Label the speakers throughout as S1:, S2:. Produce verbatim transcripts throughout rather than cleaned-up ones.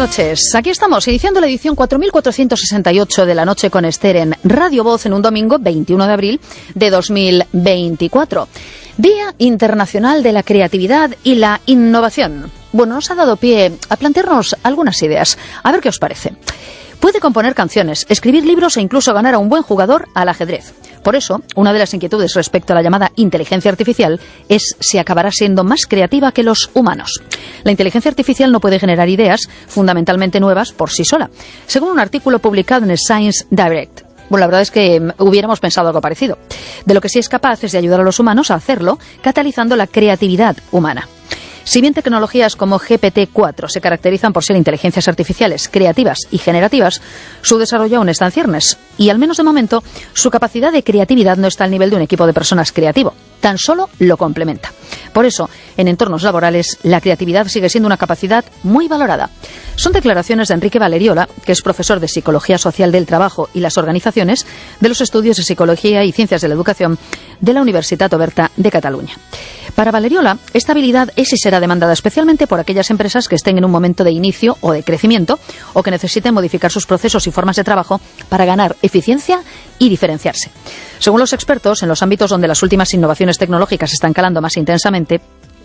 S1: noches. Aquí estamos, iniciando la edición cuatro mil cuatrocientos sesenta y ocho de La Noche con Esther en Radio Voz en un domingo veintiuno de abril de dos mil veinticuatro. Día Internacional de la Creatividad y la Innovación. Bueno, nos ha dado pie a plantearnos algunas ideas. A ver qué os parece. Puede componer canciones, escribir libros e incluso ganar a un buen jugador al ajedrez. Por eso, una de las inquietudes respecto a la llamada inteligencia artificial es si acabará siendo más creativa que los humanos. La inteligencia artificial no puede generar ideas fundamentalmente nuevas por sí sola, según un artículo publicado en Science Direct. Bueno, la verdad es que hubiéramos pensado algo parecido. De lo que sí es capaz es de ayudar a los humanos a hacerlo, catalizando la creatividad humana. Si bien tecnologías como G P T cuatro se caracterizan por ser inteligencias artificiales creativas y generativas, su desarrollo aún está en ciernes y, al menos de momento, su capacidad de creatividad no está al nivel de un equipo de personas creativo, tan solo lo complementa. Por eso, en entornos laborales, la creatividad sigue siendo una capacidad muy valorada. Son declaraciones de Enrique Valeriola, que es profesor de Psicología Social del Trabajo y las Organizaciones de los Estudios de Psicología y Ciencias de la Educación de la Universitat Oberta de Cataluña. Para Valeriola, esta habilidad es y será demandada especialmente por aquellas empresas que estén en un momento de inicio o de crecimiento o que necesiten modificar sus procesos y formas de trabajo para ganar eficiencia y diferenciarse. Según los expertos, en los ámbitos donde las últimas innovaciones tecnológicas están calando más intensamente,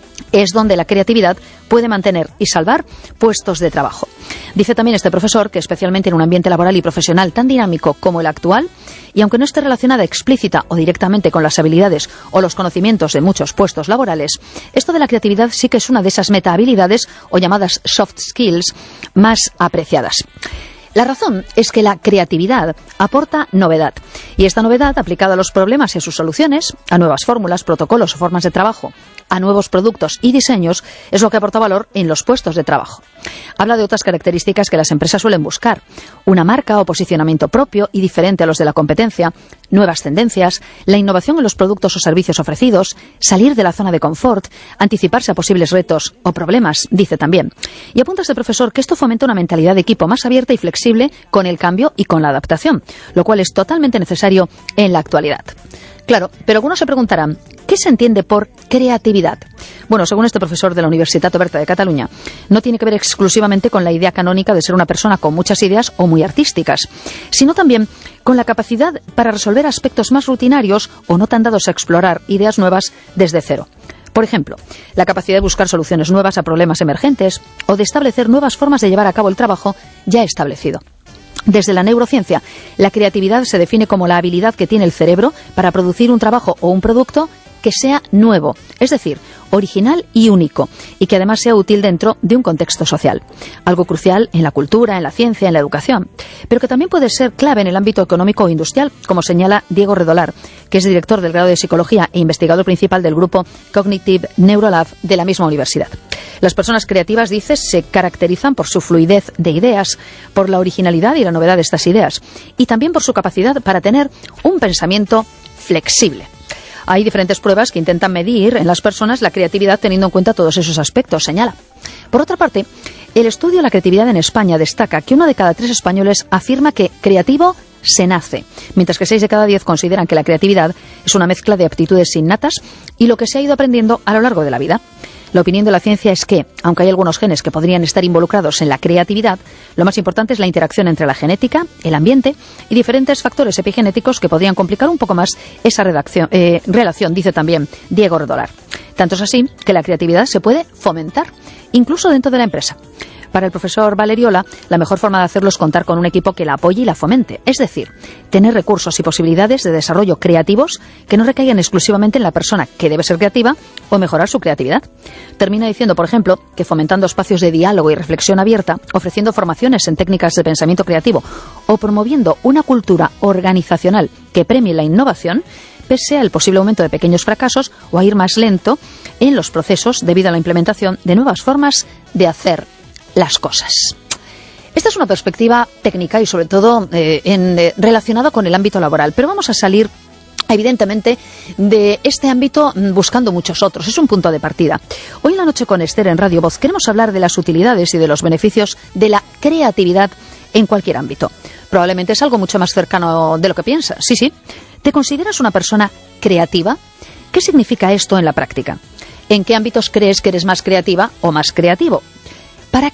S1: es donde la creatividad puede mantener y salvar puestos de trabajo. Dice también este profesor que, especialmente en un ambiente laboral y profesional tan dinámico como el actual, y aunque no esté relacionada explícita o directamente con las habilidades o los conocimientos de muchos puestos laborales, esto de la creatividad sí que es una de esas metahabilidades o llamadas soft skills más apreciadas. La razón es que la creatividad aporta novedad, y esta novedad, aplicada a los problemas y a sus soluciones, a nuevas fórmulas, protocolos o formas de trabajo, a nuevos productos y diseños, es lo que aporta valor en los puestos de trabajo. Habla de otras características que las empresas suelen buscar: una marca o posicionamiento propio y diferente a los de la competencia, nuevas tendencias, la innovación en los productos o servicios ofrecidos, salir de la zona de confort, anticiparse a posibles retos o problemas, dice también. Y apunta este profesor que esto fomenta una mentalidad de equipo más abierta y flexible con el cambio y con la adaptación, lo cual es totalmente necesario en la actualidad. Claro, pero algunos se preguntarán, ¿qué se entiende por creatividad? Bueno, según este profesor de la Universitat Oberta de Cataluña, no tiene que ver exclusivamente con la idea canónica de ser una persona con muchas ideas o muy artísticas, sino también con la capacidad para resolver aspectos más rutinarios o no tan dados a explorar ideas nuevas desde cero. Por ejemplo, la capacidad de buscar soluciones nuevas a problemas emergentes o de establecer nuevas formas de llevar a cabo el trabajo ya establecido. Desde la neurociencia, la creatividad se define como la habilidad que tiene el cerebro para producir un trabajo o un producto que sea nuevo, es decir, original y único, y que además sea útil dentro de un contexto social. Algo crucial en la cultura, en la ciencia, en la educación, pero que también puede ser clave en el ámbito económico o industrial, como señala Diego Redolar, que es director del grado de Psicología e investigador principal del grupo Cognitive Neurolab de la misma universidad. Las personas creativas, dice, se caracterizan por su fluidez de ideas, por la originalidad y la novedad de estas ideas, y también por su capacidad para tener un pensamiento flexible. Hay diferentes pruebas que intentan medir en las personas la creatividad teniendo en cuenta todos esos aspectos, señala. Por otra parte, el estudio de la creatividad en España destaca que uno de cada tres españoles afirma que creativo se nace, mientras que seis de cada diez consideran que la creatividad es una mezcla de aptitudes innatas y lo que se ha ido aprendiendo a lo largo de la vida. La opinión de la ciencia es que, aunque hay algunos genes que podrían estar involucrados en la creatividad, lo más importante es la interacción entre la genética, el ambiente y diferentes factores epigenéticos que podrían complicar un poco más esa redacción, eh, relación, dice también Diego Redolar. Tanto es así que la creatividad se puede fomentar, incluso dentro de la empresa. Para el profesor Valeriola, la mejor forma de hacerlo es contar con un equipo que la apoye y la fomente, es decir, tener recursos y posibilidades de desarrollo creativos que no recaigan exclusivamente en la persona que debe ser creativa o mejorar su creatividad. Termina diciendo, por ejemplo, que fomentando espacios de diálogo y reflexión abierta, ofreciendo formaciones en técnicas de pensamiento creativo o promoviendo una cultura organizacional que premie la innovación, pese al posible aumento de pequeños fracasos o a ir más lento en los procesos debido a la implementación de nuevas formas de hacer las cosas. Esta es una perspectiva técnica y sobre todo eh, en, eh, relacionada con el ámbito laboral, pero vamos a salir evidentemente de este ámbito buscando muchos otros. Es un punto de partida. Hoy en La Noche con Esther en Radio Voz queremos hablar de las utilidades y de los beneficios de la creatividad en cualquier ámbito. Probablemente es algo mucho más cercano de lo que piensas. Sí, sí. ¿Te consideras una persona creativa? ¿Qué significa esto en la práctica? ¿En qué ámbitos crees que eres más creativa o más creativo? ¿Para qué?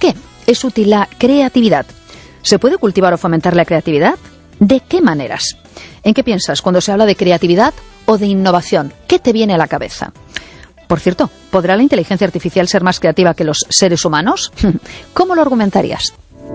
S1: es útil la creatividad? ¿Se puede cultivar o fomentar la creatividad? ¿De qué maneras? ¿En qué piensas cuando se habla de creatividad o de innovación? ¿Qué te viene a la cabeza? Por cierto, ¿podrá la inteligencia artificial ser más creativa que los seres humanos? ¿Cómo lo argumentarías?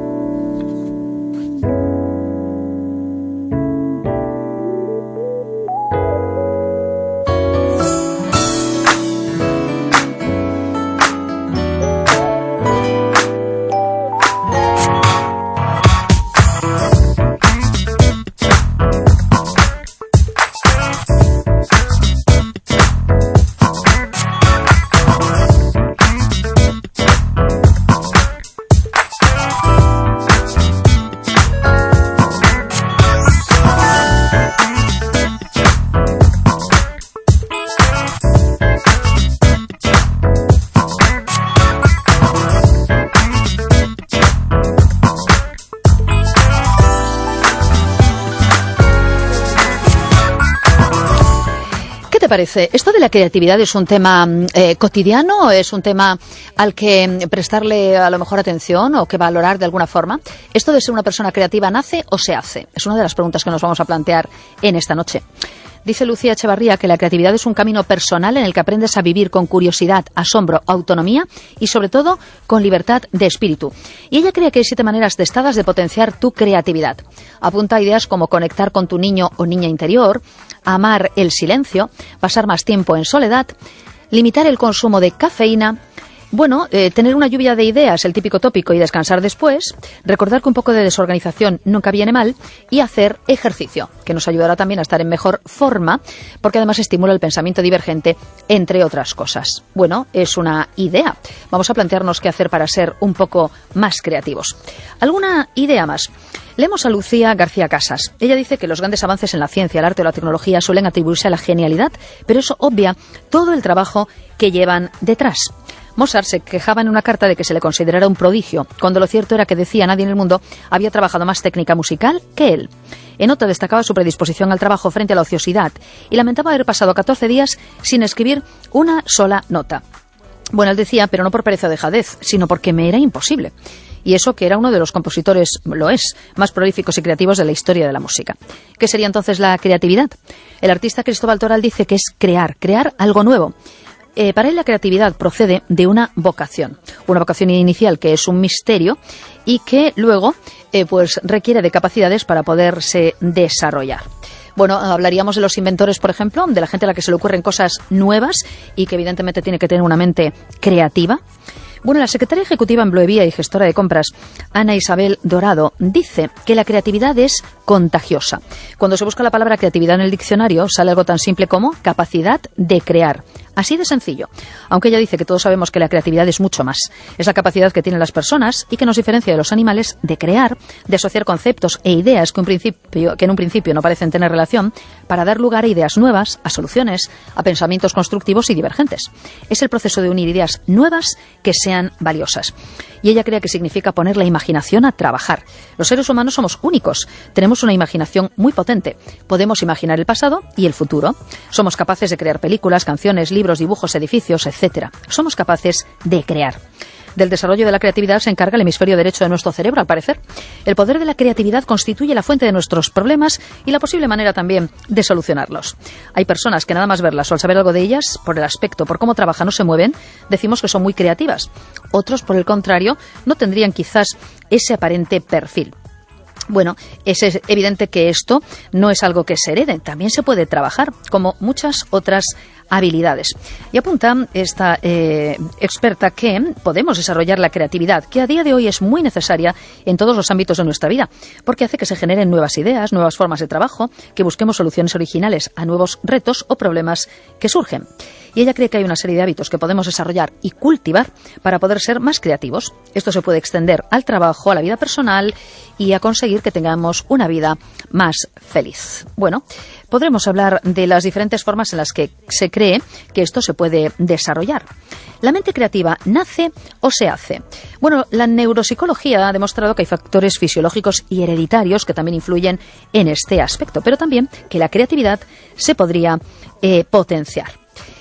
S1: ¿Qué te parece? ¿Esto de la creatividad es un tema eh, cotidiano o es un tema al que prestarle a lo mejor atención o que valorar de alguna forma? ¿Esto de ser una persona creativa nace o se hace? Es una de las preguntas que nos vamos a plantear en esta noche. Dice Lucía Echevarría que la creatividad es un camino personal en el que aprendes a vivir con curiosidad, asombro, autonomía y, sobre todo, con libertad de espíritu. Y ella cree que hay siete maneras testadas de potenciar tu creatividad. Apunta a ideas como conectar con tu niño o niña interior, amar el silencio, pasar más tiempo en soledad, limitar el consumo de cafeína. Bueno, eh, tener una lluvia de ideas, el típico tópico, y descansar después, recordar que un poco de desorganización nunca viene mal, y hacer ejercicio, que nos ayudará también a estar en mejor forma, porque además estimula el pensamiento divergente, entre otras cosas. Bueno, es una idea. Vamos a plantearnos qué hacer para ser un poco más creativos. ¿Alguna idea más? Leemos a Lucía García Casas. Ella dice que los grandes avances en la ciencia, el arte o la tecnología suelen atribuirse a la genialidad, pero eso obvia todo el trabajo que llevan detrás. Mozart se quejaba en una carta de que se le considerara un prodigio, cuando lo cierto era que, decía, nadie en el mundo había trabajado más técnica musical que él. En otra destacaba su predisposición al trabajo frente a la ociosidad y lamentaba haber pasado catorce días sin escribir una sola nota. Bueno, él decía, pero no por pereza o dejadez, sino porque me era imposible. Y eso que era uno de los compositores, lo es, más prolíficos y creativos de la historia de la música. ¿Qué sería entonces la creatividad? El artista Cristóbal Toral dice que es crear, crear algo nuevo. Eh, para él la creatividad procede de una vocación, una vocación inicial que es un misterio y que luego eh, pues requiere de capacidades para poderse desarrollar. Bueno, hablaríamos de los inventores, por ejemplo, de la gente a la que se le ocurren cosas nuevas y que evidentemente tiene que tener una mente creativa. Bueno, la secretaria ejecutiva en Bloevía y gestora de compras, Ana Isabel Dorado, dice que la creatividad es contagiosa. Cuando se busca la palabra creatividad en el diccionario, sale algo tan simple como capacidad de crear. Así de sencillo. Aunque ella dice que todos sabemos que la creatividad es mucho más. Es la capacidad que tienen las personas y que nos diferencia de los animales de crear, de asociar conceptos e ideas que, un principio, que en un principio no parecen tener relación, para dar lugar a ideas nuevas, a soluciones, a pensamientos constructivos y divergentes. Es el proceso de unir ideas nuevas que sean valiosas. Y ella cree que significa poner la imaginación a trabajar. Los seres humanos somos únicos. Tenemos una imaginación muy potente. Podemos imaginar el pasado y el futuro. Somos capaces de crear películas, canciones, libros, dibujos, edificios, etcétera. Somos capaces de crear. Del desarrollo de la creatividad se encarga el hemisferio derecho de nuestro cerebro, al parecer. El poder de la creatividad constituye la fuente de nuestros problemas y la posible manera también de solucionarlos. Hay personas que nada más verlas o al saber algo de ellas, por el aspecto, por cómo trabajan o se mueven, decimos que son muy creativas. Otros, por el contrario, no tendrían quizás ese aparente perfil. Bueno, es evidente que esto no es algo que se herede, también se puede trabajar, como muchas otras habilidades. Y apunta esta eh, experta que podemos desarrollar la creatividad, que a día de hoy es muy necesaria en todos los ámbitos de nuestra vida, porque hace que se generen nuevas ideas, nuevas formas de trabajo, que busquemos soluciones originales a nuevos retos o problemas que surgen. Y ella cree que hay una serie de hábitos que podemos desarrollar y cultivar para poder ser más creativos. Esto se puede extender al trabajo, a la vida personal y a conseguir que tengamos una vida más feliz. Bueno, podremos hablar de las diferentes formas en las que se cree que esto se puede desarrollar. ¿La mente creativa nace o se hace? Bueno, la neuropsicología ha demostrado que hay factores fisiológicos y hereditarios que también influyen en este aspecto, pero también que la creatividad se podría eh, potenciar.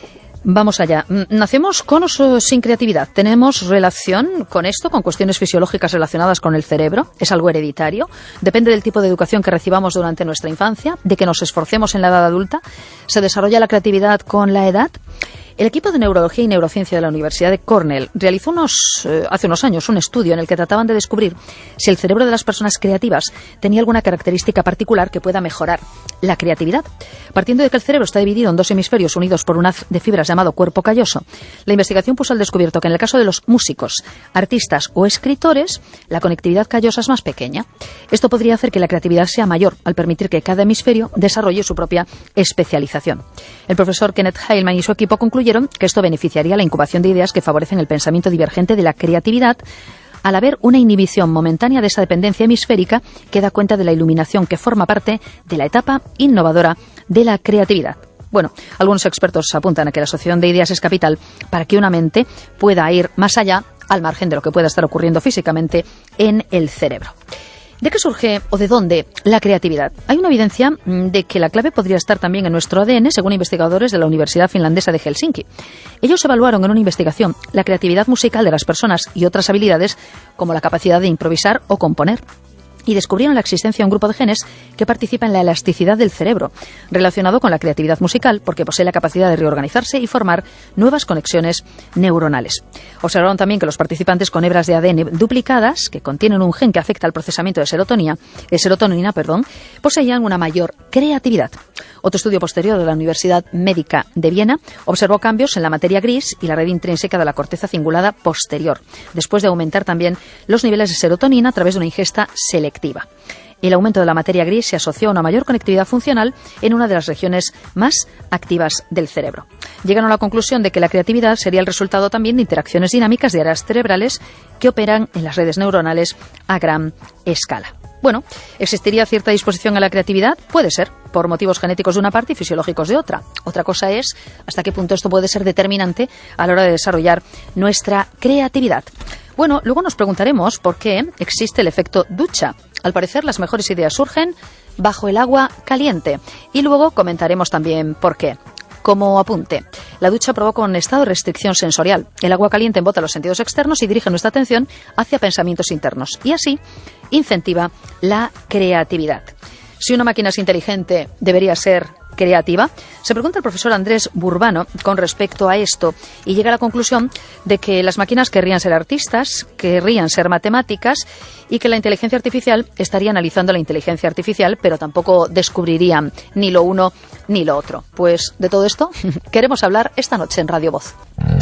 S1: Vamos allá. ¿Nacemos con o sin creatividad? ¿Tenemos relación con esto, con cuestiones fisiológicas relacionadas con el cerebro? ¿Es algo hereditario? ¿Depende del tipo de educación que recibamos durante nuestra infancia? ¿De que nos esforcemos en la edad adulta? ¿Se desarrolla la creatividad con la edad? El equipo de Neurología y Neurociencia de la Universidad de Cornell realizó unos, eh, hace unos años un estudio en el que trataban de descubrir si el cerebro de las personas creativas tenía alguna característica particular que pueda mejorar la creatividad. Partiendo de que el cerebro está dividido en dos hemisferios unidos por un haz de fibras llamado cuerpo calloso, la investigación puso al descubierto que en el caso de los músicos, artistas o escritores, la conectividad callosa es más pequeña. Esto podría hacer que la creatividad sea mayor, al permitir que cada hemisferio desarrolle su propia especialización. El profesor Kenneth Heilman y su equipo concluyeron que esto beneficiaría la incubación de ideas que favorecen el pensamiento divergente de la creatividad, al haber una inhibición momentánea de esa dependencia hemisférica que da cuenta de la iluminación que forma parte de la etapa innovadora de la creatividad. Bueno, algunos expertos apuntan a que la asociación de ideas es capital para que una mente pueda ir más allá, al margen de lo que pueda estar ocurriendo físicamente en el cerebro. ¿De qué surge o de dónde la creatividad? Hay una evidencia de que la clave podría estar también en nuestro A D N, según investigadores de la Universidad Finlandesa de Helsinki. Ellos evaluaron en una investigación la creatividad musical de las personas y otras habilidades como la capacidad de improvisar o componer. Y descubrieron la existencia de un grupo de genes que participa en la elasticidad del cerebro, relacionado con la creatividad musical, porque posee la capacidad de reorganizarse y formar nuevas conexiones neuronales. Observaron también que los participantes con hebras de A D N duplicadas, que contienen un gen que afecta al procesamiento de serotonina, de serotonina, perdón, poseían una mayor creatividad. Otro estudio posterior de la Universidad Médica de Viena observó cambios en la materia gris y la red intrínseca de la corteza cingulada posterior, después de aumentar también los niveles de serotonina a través de una ingesta selectiva. El aumento de la materia gris se asoció a una mayor conectividad funcional en una de las regiones más activas del cerebro. Llegaron a la conclusión de que la creatividad sería el resultado también de interacciones dinámicas de áreas cerebrales que operan en las redes neuronales a gran escala. Bueno, ¿existiría cierta disposición a la creatividad? Puede ser, por motivos genéticos de una parte y fisiológicos de otra. Otra cosa es hasta qué punto esto puede ser determinante a la hora de desarrollar nuestra creatividad. Bueno, luego nos preguntaremos por qué existe el efecto ducha. Al parecer, las mejores ideas surgen bajo el agua caliente. Y luego comentaremos también por qué. Como apunte, la ducha provoca un estado de restricción sensorial. El agua caliente embota los sentidos externos y dirige nuestra atención hacia pensamientos internos. Y así incentiva la creatividad. Si una máquina es inteligente, ¿debería ser creativa? Se pregunta el profesor Andrés Burbano con respecto a esto y llega a la conclusión de que las máquinas querrían ser artistas, querrían ser matemáticas y que la inteligencia artificial estaría analizando la inteligencia artificial, pero tampoco descubrirían ni lo uno ni lo otro. Pues de todo esto queremos hablar esta noche en Radio Voz.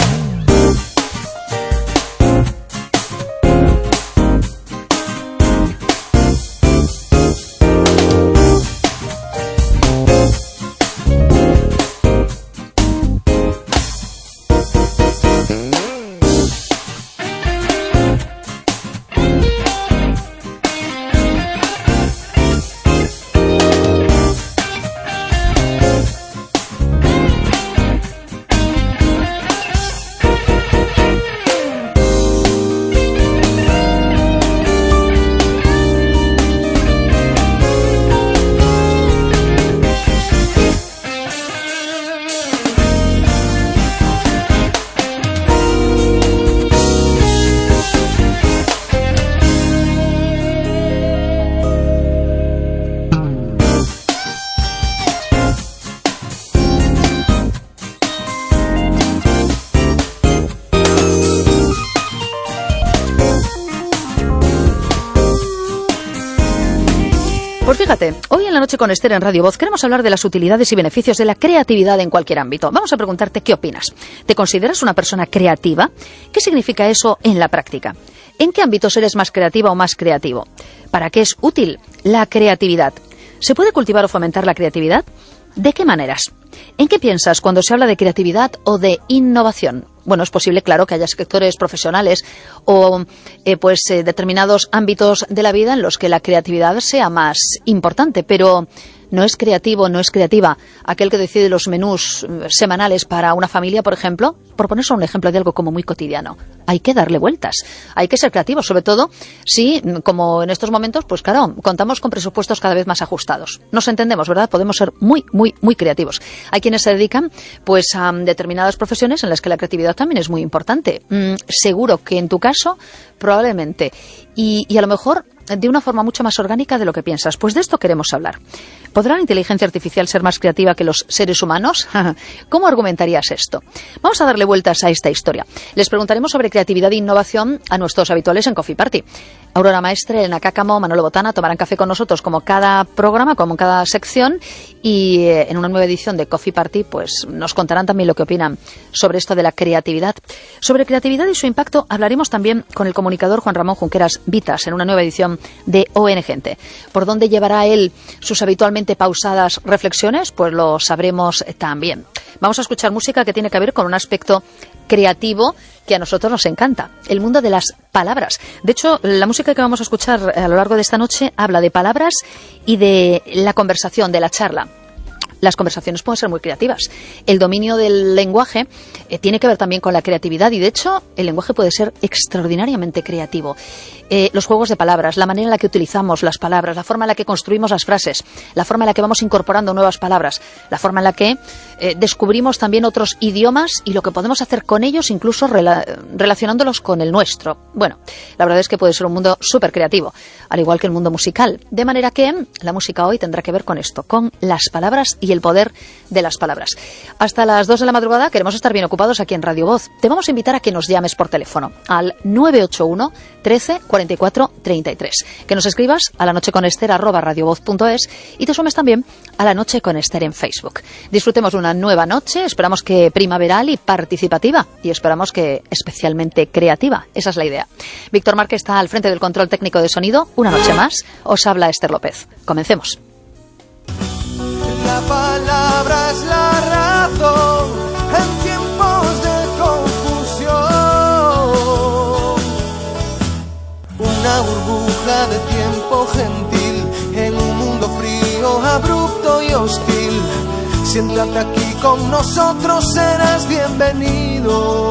S1: Pues fíjate, hoy en la noche con Esther en Radio Voz queremos hablar de las utilidades y beneficios de la creatividad en cualquier ámbito. Vamos a preguntarte qué opinas. ¿Te consideras una persona creativa? ¿Qué significa eso en la práctica? ¿En qué ámbitos eres más creativa o más creativo? ¿Para qué es útil la creatividad? ¿Se puede cultivar o fomentar la creatividad? ¿De qué maneras? ¿En qué piensas cuando se habla de creatividad o de innovación? Bueno, es posible, claro, que haya sectores profesionales o eh, pues eh, determinados ámbitos de la vida en los que la creatividad sea más importante, pero No es creativo, no es creativa aquel que decide los menús semanales para una familia, por ejemplo, por poner solo un ejemplo de algo como muy cotidiano. Hay que darle vueltas, hay que ser creativos, sobre todo si, como en estos momentos, pues claro, contamos con presupuestos cada vez más ajustados. Nos entendemos, ¿verdad? Podemos ser muy, muy, muy creativos. Hay quienes se dedican pues a determinadas profesiones en las que la creatividad también es muy importante. Mm, seguro que en tu caso, probablemente. Y, y a lo mejor de una forma mucho más orgánica de lo que piensas. Pues de esto queremos hablar. ¿Podrá la inteligencia artificial ser más creativa que los seres humanos? ¿Cómo argumentarías esto? Vamos a darle vueltas a esta historia. Les preguntaremos sobre creatividad e innovación a nuestros habituales en Coffee Party. Aurora Maestre, Elena Cácamo, Manolo Botana tomarán café con nosotros como cada programa, como cada sección, y eh, en una nueva edición de Coffee Party pues nos contarán también lo que opinan sobre esto de la creatividad. Sobre creatividad y su impacto hablaremos también con el comunicador Juan Ramón Junqueras Vitas en una nueva edición de O N Gente. ¿Por dónde llevará él sus habitualmente pausadas reflexiones? Pues lo sabremos también. Vamos a escuchar música que tiene que ver con un aspecto creativo que a nosotros nos encanta, el mundo de las palabras. De hecho, la música que vamos a escuchar a lo largo de esta noche habla de palabras y de la conversación, de la charla. Las conversaciones pueden ser muy creativas. El dominio del lenguaje eh, tiene que ver también con la creatividad y, de hecho, el lenguaje puede ser extraordinariamente creativo. Eh, los juegos de palabras, la manera en la que utilizamos las palabras, la forma en la que construimos las frases, la forma en la que vamos incorporando nuevas palabras, la forma en la que eh, descubrimos también otros idiomas y lo que podemos hacer con ellos, incluso rela- relacionándolos con el nuestro. Bueno, la verdad es que puede ser un mundo súper creativo, al igual que el mundo musical. De manera que la música hoy tendrá que ver con esto, con las palabras y el poder de las palabras. Hasta las dos de la madrugada queremos estar bien ocupados aquí en Radio Voz. Te vamos a invitar a que nos llames por teléfono al nueve ocho uno, trece, cuarenta y cuatro, treinta y tres. Que nos escribas a la noche con Ester arroba radiovoz punto es y te sumes también a La Noche con Ester en Facebook. Disfrutemos de una nueva noche, esperamos que primaveral y participativa y esperamos que especialmente creativa. Esa es la idea. Víctor Márquez está al frente del control técnico de sonido. Una noche más os habla Ester López. Comencemos.
S2: La palabra es la razón en tiempos de confusión. Una burbuja de tiempo gentil en un mundo frío, abrupto y hostil. Siéntate aquí con nosotros, serás bienvenido.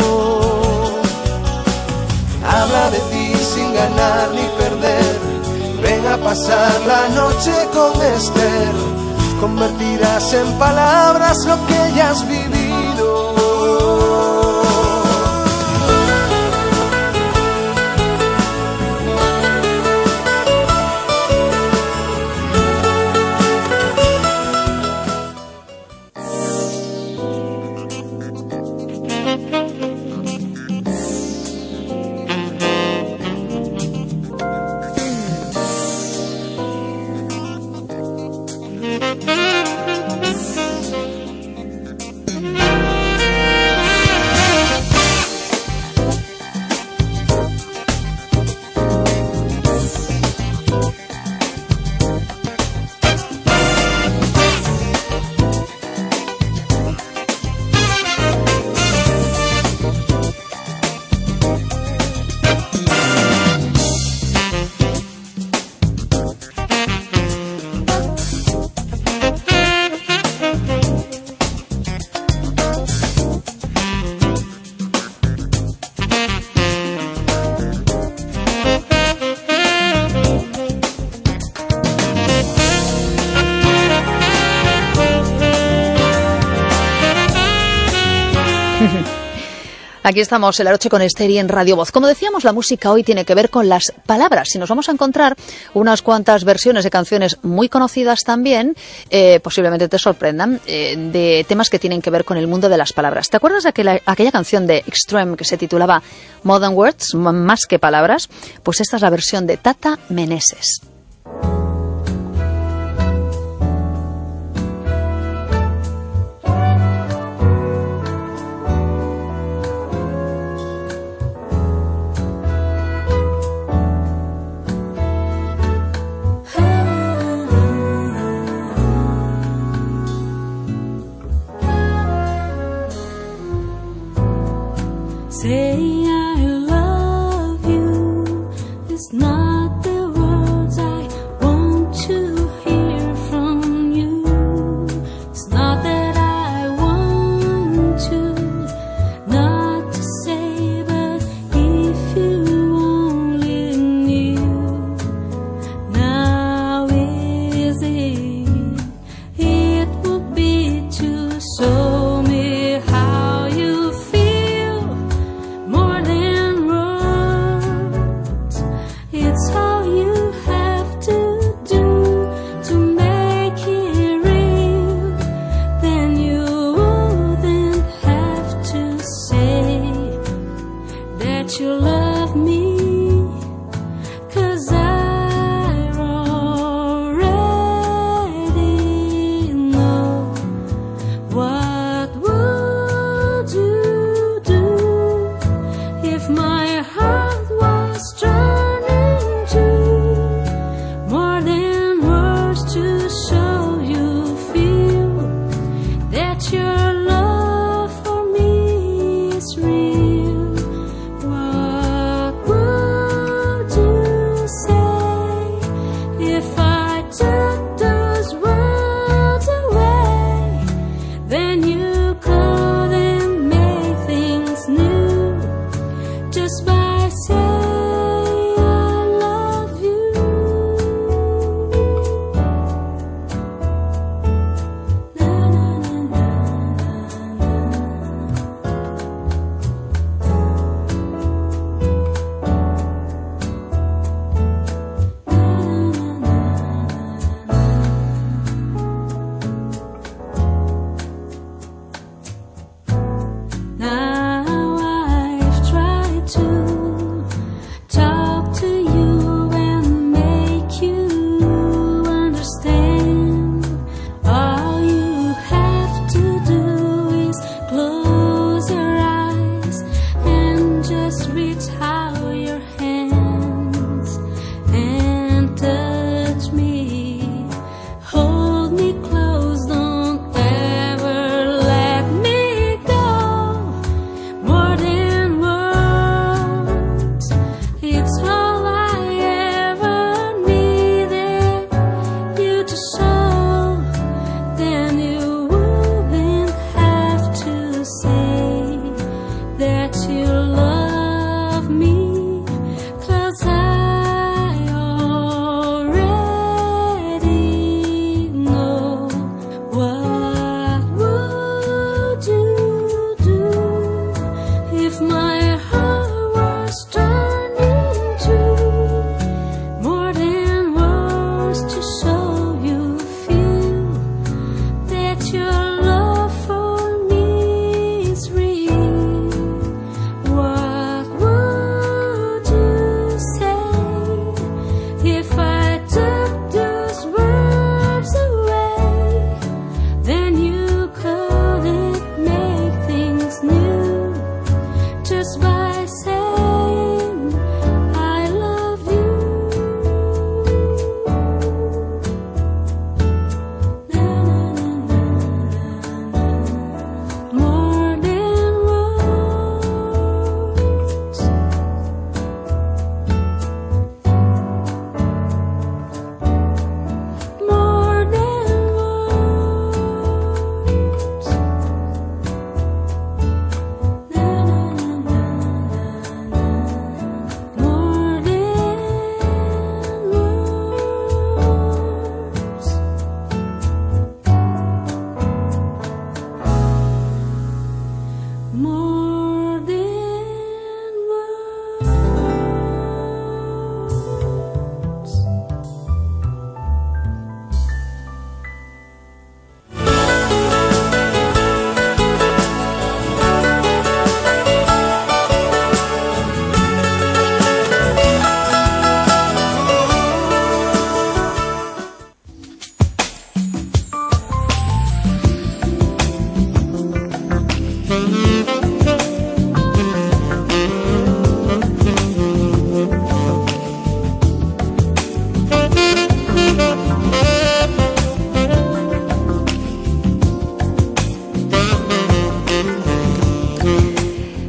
S2: Habla de ti sin ganar ni perder. Ven a pasar la noche con Ester. Convertirás en palabras lo que ya has vivido.
S1: Aquí estamos en La Noche con Ester y en Radio Voz. Como decíamos, la música hoy tiene que ver con las palabras y nos vamos a encontrar unas cuantas versiones de canciones muy conocidas también, eh, posiblemente te sorprendan, eh, de temas que tienen que ver con el mundo de las palabras. ¿Te acuerdas de aquella, aquella canción de Extreme que se titulaba More Than Words, más que palabras? Pues esta es la versión de Tata Meneses.
S3: Saying I love you is not the words I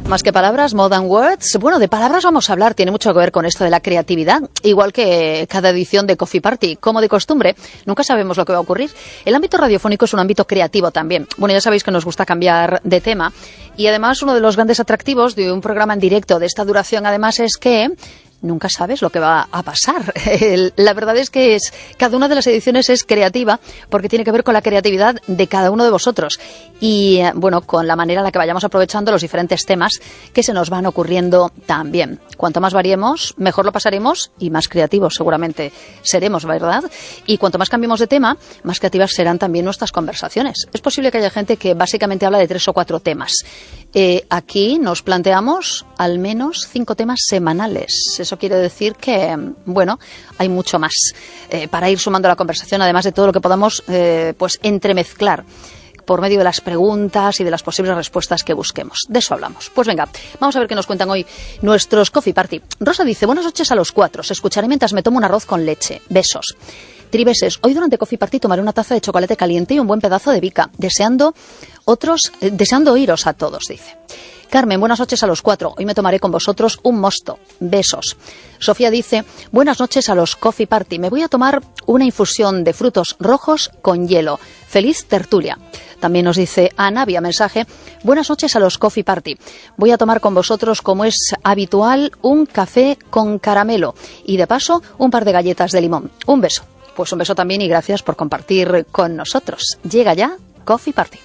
S1: Más que palabras, more than words. Bueno, de palabras vamos a hablar, tiene mucho que ver con esto de la creatividad, igual que cada edición de Coffee Party. Como de costumbre, nunca sabemos lo que va a ocurrir. El ámbito radiofónico es un ámbito creativo también. Bueno, ya sabéis que nos gusta cambiar de tema. Y además, uno de los grandes atractivos de un programa en directo de esta duración, además, es que nunca sabes lo que va a pasar. La verdad es que es, cada una de las ediciones es creativa porque tiene que ver con la creatividad de cada uno de vosotros y, bueno, con la manera en la que vayamos aprovechando los diferentes temas que se nos van ocurriendo también. Cuanto más variemos, mejor lo pasaremos y más creativos seguramente seremos, ¿verdad? Y cuanto más cambiemos de tema, más creativas serán también nuestras conversaciones. Es posible que haya gente que básicamente habla de tres o cuatro temas. Eh, aquí nos planteamos al menos cinco temas semanales. Eso quiere decir que, bueno, hay mucho más eh, para ir sumando a la conversación, además de todo lo que podamos eh, pues entremezclar por medio de las preguntas y de las posibles respuestas que busquemos. De eso hablamos. Pues venga, vamos a ver qué nos cuentan hoy nuestros Coffee Party. Rosa dice, buenas noches a los cuatro. Os escucharé mientras me tomo un arroz con leche. Besos. Tribeses, hoy durante Coffee Party tomaré una taza de chocolate caliente y un buen pedazo de bica. Deseando otros, eh, deseando oíros a todos, dice. Carmen, buenas noches a los cuatro. Hoy me tomaré con vosotros un mosto. Besos. Sofía dice, buenas noches a los Coffee Party. Me voy a tomar una infusión de frutos rojos con hielo. Feliz tertulia. También nos dice Ana, vía mensaje, buenas noches a los Coffee Party. Voy a tomar con vosotros, como es habitual, un café con caramelo y, de paso, un par de galletas de limón. Un beso. Pues un beso también y gracias por compartir con nosotros. Llega ya Coffee Party.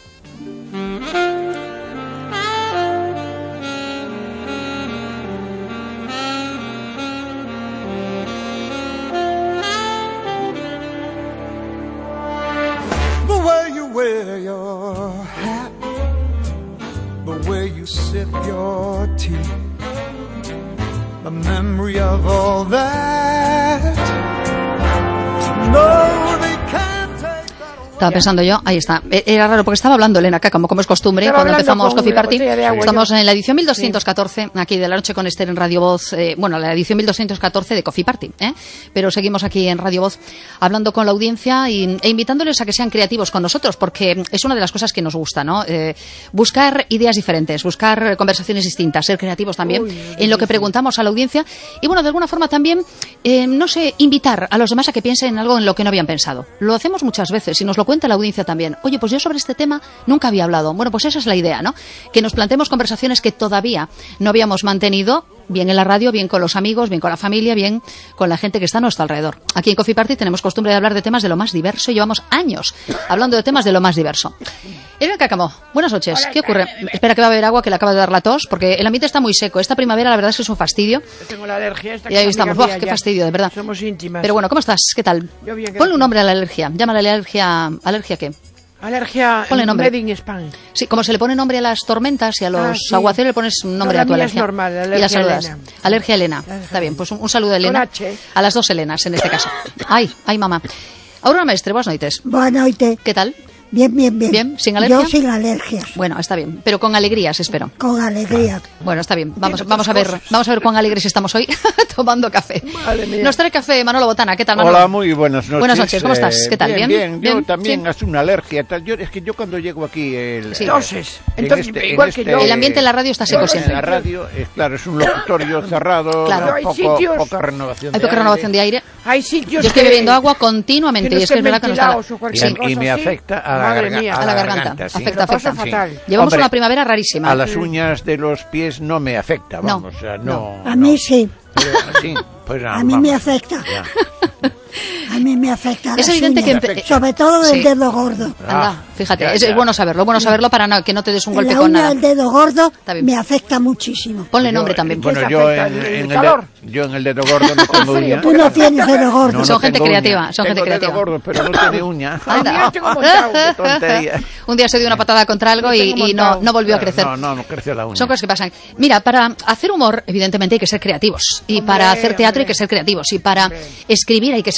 S2: Wear your hat, the way you sip your tea, the memory of all that. No, they can't take that away.
S1: Estaba pensando yo, ahí está. Era raro porque estaba hablando Elena acá, como, como es costumbre,
S3: estaba
S1: cuando empezamos Coffee Party. Estamos
S3: yo.
S1: en la edición mil doscientos catorce, sí. Aquí de la noche con Esther en Radio Voz. Eh, bueno, la edición mil doscientos catorce de Coffee Party, ¿eh? Pero seguimos aquí en Radio Voz hablando con la audiencia y, e invitándoles a que sean creativos con nosotros, porque es una de las cosas que nos gusta, ¿no? Eh, buscar ideas diferentes, buscar conversaciones distintas, ser creativos también Uy, en lo que preguntamos a la audiencia y, bueno, de alguna forma también, eh, no sé, invitar a los demás a que piensen en algo en lo que no habían pensado. Lo hacemos muchas veces y nos lo cuenta la audiencia también. Oye, pues yo sobre este tema nunca había hablado. Bueno, pues esa es la idea, ¿no? Que nos planteemos conversaciones que todavía no habíamos mantenido, bien en la radio, bien con los amigos, bien con la familia, bien con la gente que está a nuestro alrededor. Aquí en Coffee Party tenemos costumbre de hablar de temas de lo más diverso y llevamos años hablando de temas de lo más diverso. Elena Cácamo, buenas noches.
S3: Hola,
S1: ¿Qué ocurre? Espera que va a haber agua, que le acaba de dar la tos, porque el ambiente está muy seco. Esta primavera la verdad es que es un fastidio.
S3: Yo tengo la alergia esta.
S1: Y ahí estamos. Buah, qué fastidio, de verdad.
S3: Somos íntimas.
S1: Pero bueno, ¿cómo estás? ¿Qué tal?
S3: Yo bien,
S1: Ponle un nombre a la alergia. Llámale alergia. ¿Alergia qué?
S3: Alergia
S1: Ponle nombre.
S3: Made in Spain.
S1: Sí, como se le pone nombre a las tormentas y a los
S3: Ah, sí.
S1: aguaceros, le pones un nombre
S3: No, la
S1: a tu
S3: mía
S1: alergia.
S3: es normal,
S1: y la
S3: alergia
S1: saludas.
S3: Elena.
S1: Alergia Elena.
S3: Alergia.
S1: Está bien, pues un, un saludo a Elena.
S3: Con H.
S1: A las dos Elenas en este caso. Ay, ay mamá. Aurora Mestre, buenas noites.
S4: Boa noite.
S1: ¿Qué tal?
S4: Bien, bien, bien.
S1: Bien, ¿sin alergia?
S4: Yo sin alergias,
S1: Bueno, está bien, pero con alegrías, espero.
S4: con alegría.
S1: Bueno, está bien. Vamos, vamos a ver, vamos a ver cuán alegres estamos hoy tomando café.
S3: Madre mía.
S1: Nos trae café Manolo Botana. ¿Qué tal, Manolo?
S5: Hola, muy buenas noches.
S1: Buenas noches, ¿cómo estás?
S5: Eh,
S1: ¿Qué tal?
S5: Bien,
S1: ¿Bien?
S5: bien. Yo
S1: ¿Bien?
S5: también
S1: Sí.
S5: hace una alergia. Tal. Yo, es que yo cuando llego aquí... El,
S1: Sí.
S3: Toses.
S5: en
S3: Entonces,
S5: este- en
S3: igual
S5: este-
S3: que yo.
S1: El ambiente en la radio está seco
S5: en
S1: siempre.
S5: la radio, es claro, es un locutorio cerrado,
S1: Claro.
S3: Hay
S5: poco,
S3: sitios-
S5: poca renovación
S1: Hay
S5: de
S1: poca renovación de aire.
S3: Hay sitios
S1: Yo estoy
S3: que-
S1: bebiendo agua continuamente
S3: que no
S1: y es que es
S3: estén
S1: verdad que no está...
S3: ventilados o cualquier
S1: Sí.
S3: cosa
S5: Y me
S3: así.
S5: afecta a la,
S3: Madre
S5: garga-
S3: mía.
S1: A la garganta.
S5: sí.
S1: Afecta,
S3: Lo paso
S1: afecta.
S3: fatal.
S1: Llevamos
S5: Hombre,
S1: una primavera rarísima.
S5: A las uñas de los pies no me afecta,
S1: No.
S5: vamos, o sea, no.
S4: A
S5: no.
S4: mí sí,
S5: Pero, sí, pues,
S4: a mí me
S5: vamos,
S4: afecta.
S5: ya.
S4: A mí me afecta
S1: Es
S4: las
S1: evidente
S4: uñas,
S1: que empe-
S4: sobre todo
S1: Sí.
S4: el dedo gordo.
S1: Anda,
S5: Ah,
S1: fíjate,
S5: ya,
S1: es,
S5: ya.
S1: es bueno saberlo, bueno saberlo para no- que no te des un
S4: En
S1: golpe
S4: la
S1: con
S4: uña
S1: nada.
S4: del dedo gordo
S1: Está bien.
S4: me afecta muchísimo.
S1: Ponle
S5: Yo,
S1: nombre
S5: eh,
S1: también.
S5: Bueno,
S3: ¿Qué te
S5: yo
S3: afecta?
S5: en,
S3: ¿El
S5: en el
S3: calor?
S5: de- yo en el dedo gordo no tengo uña.
S4: Tú no tienes dedo gordo.
S5: No, no
S1: Son gente
S5: tengo uña.
S1: creativa, son gente
S5: Tengo dedo
S1: creativa.
S5: gordo, pero no tiene uña.
S1: Anda.
S3: Mira, tengo montado.
S5: Qué tontería.
S1: Un día se dio una patada contra algo
S3: Lo
S1: y,
S3: tengo
S1: y no,
S3: montado.
S1: no volvió a
S5: Claro,
S1: crecer.
S5: No, no, no creció la uña.
S1: Son cosas que pasan. Mira, para hacer humor, evidentemente hay que ser creativos. Y
S3: Hombre,
S1: para hacer teatro
S3: hombre.
S1: hay que ser creativos. Y para
S3: Hombre.
S1: escribir hay que ser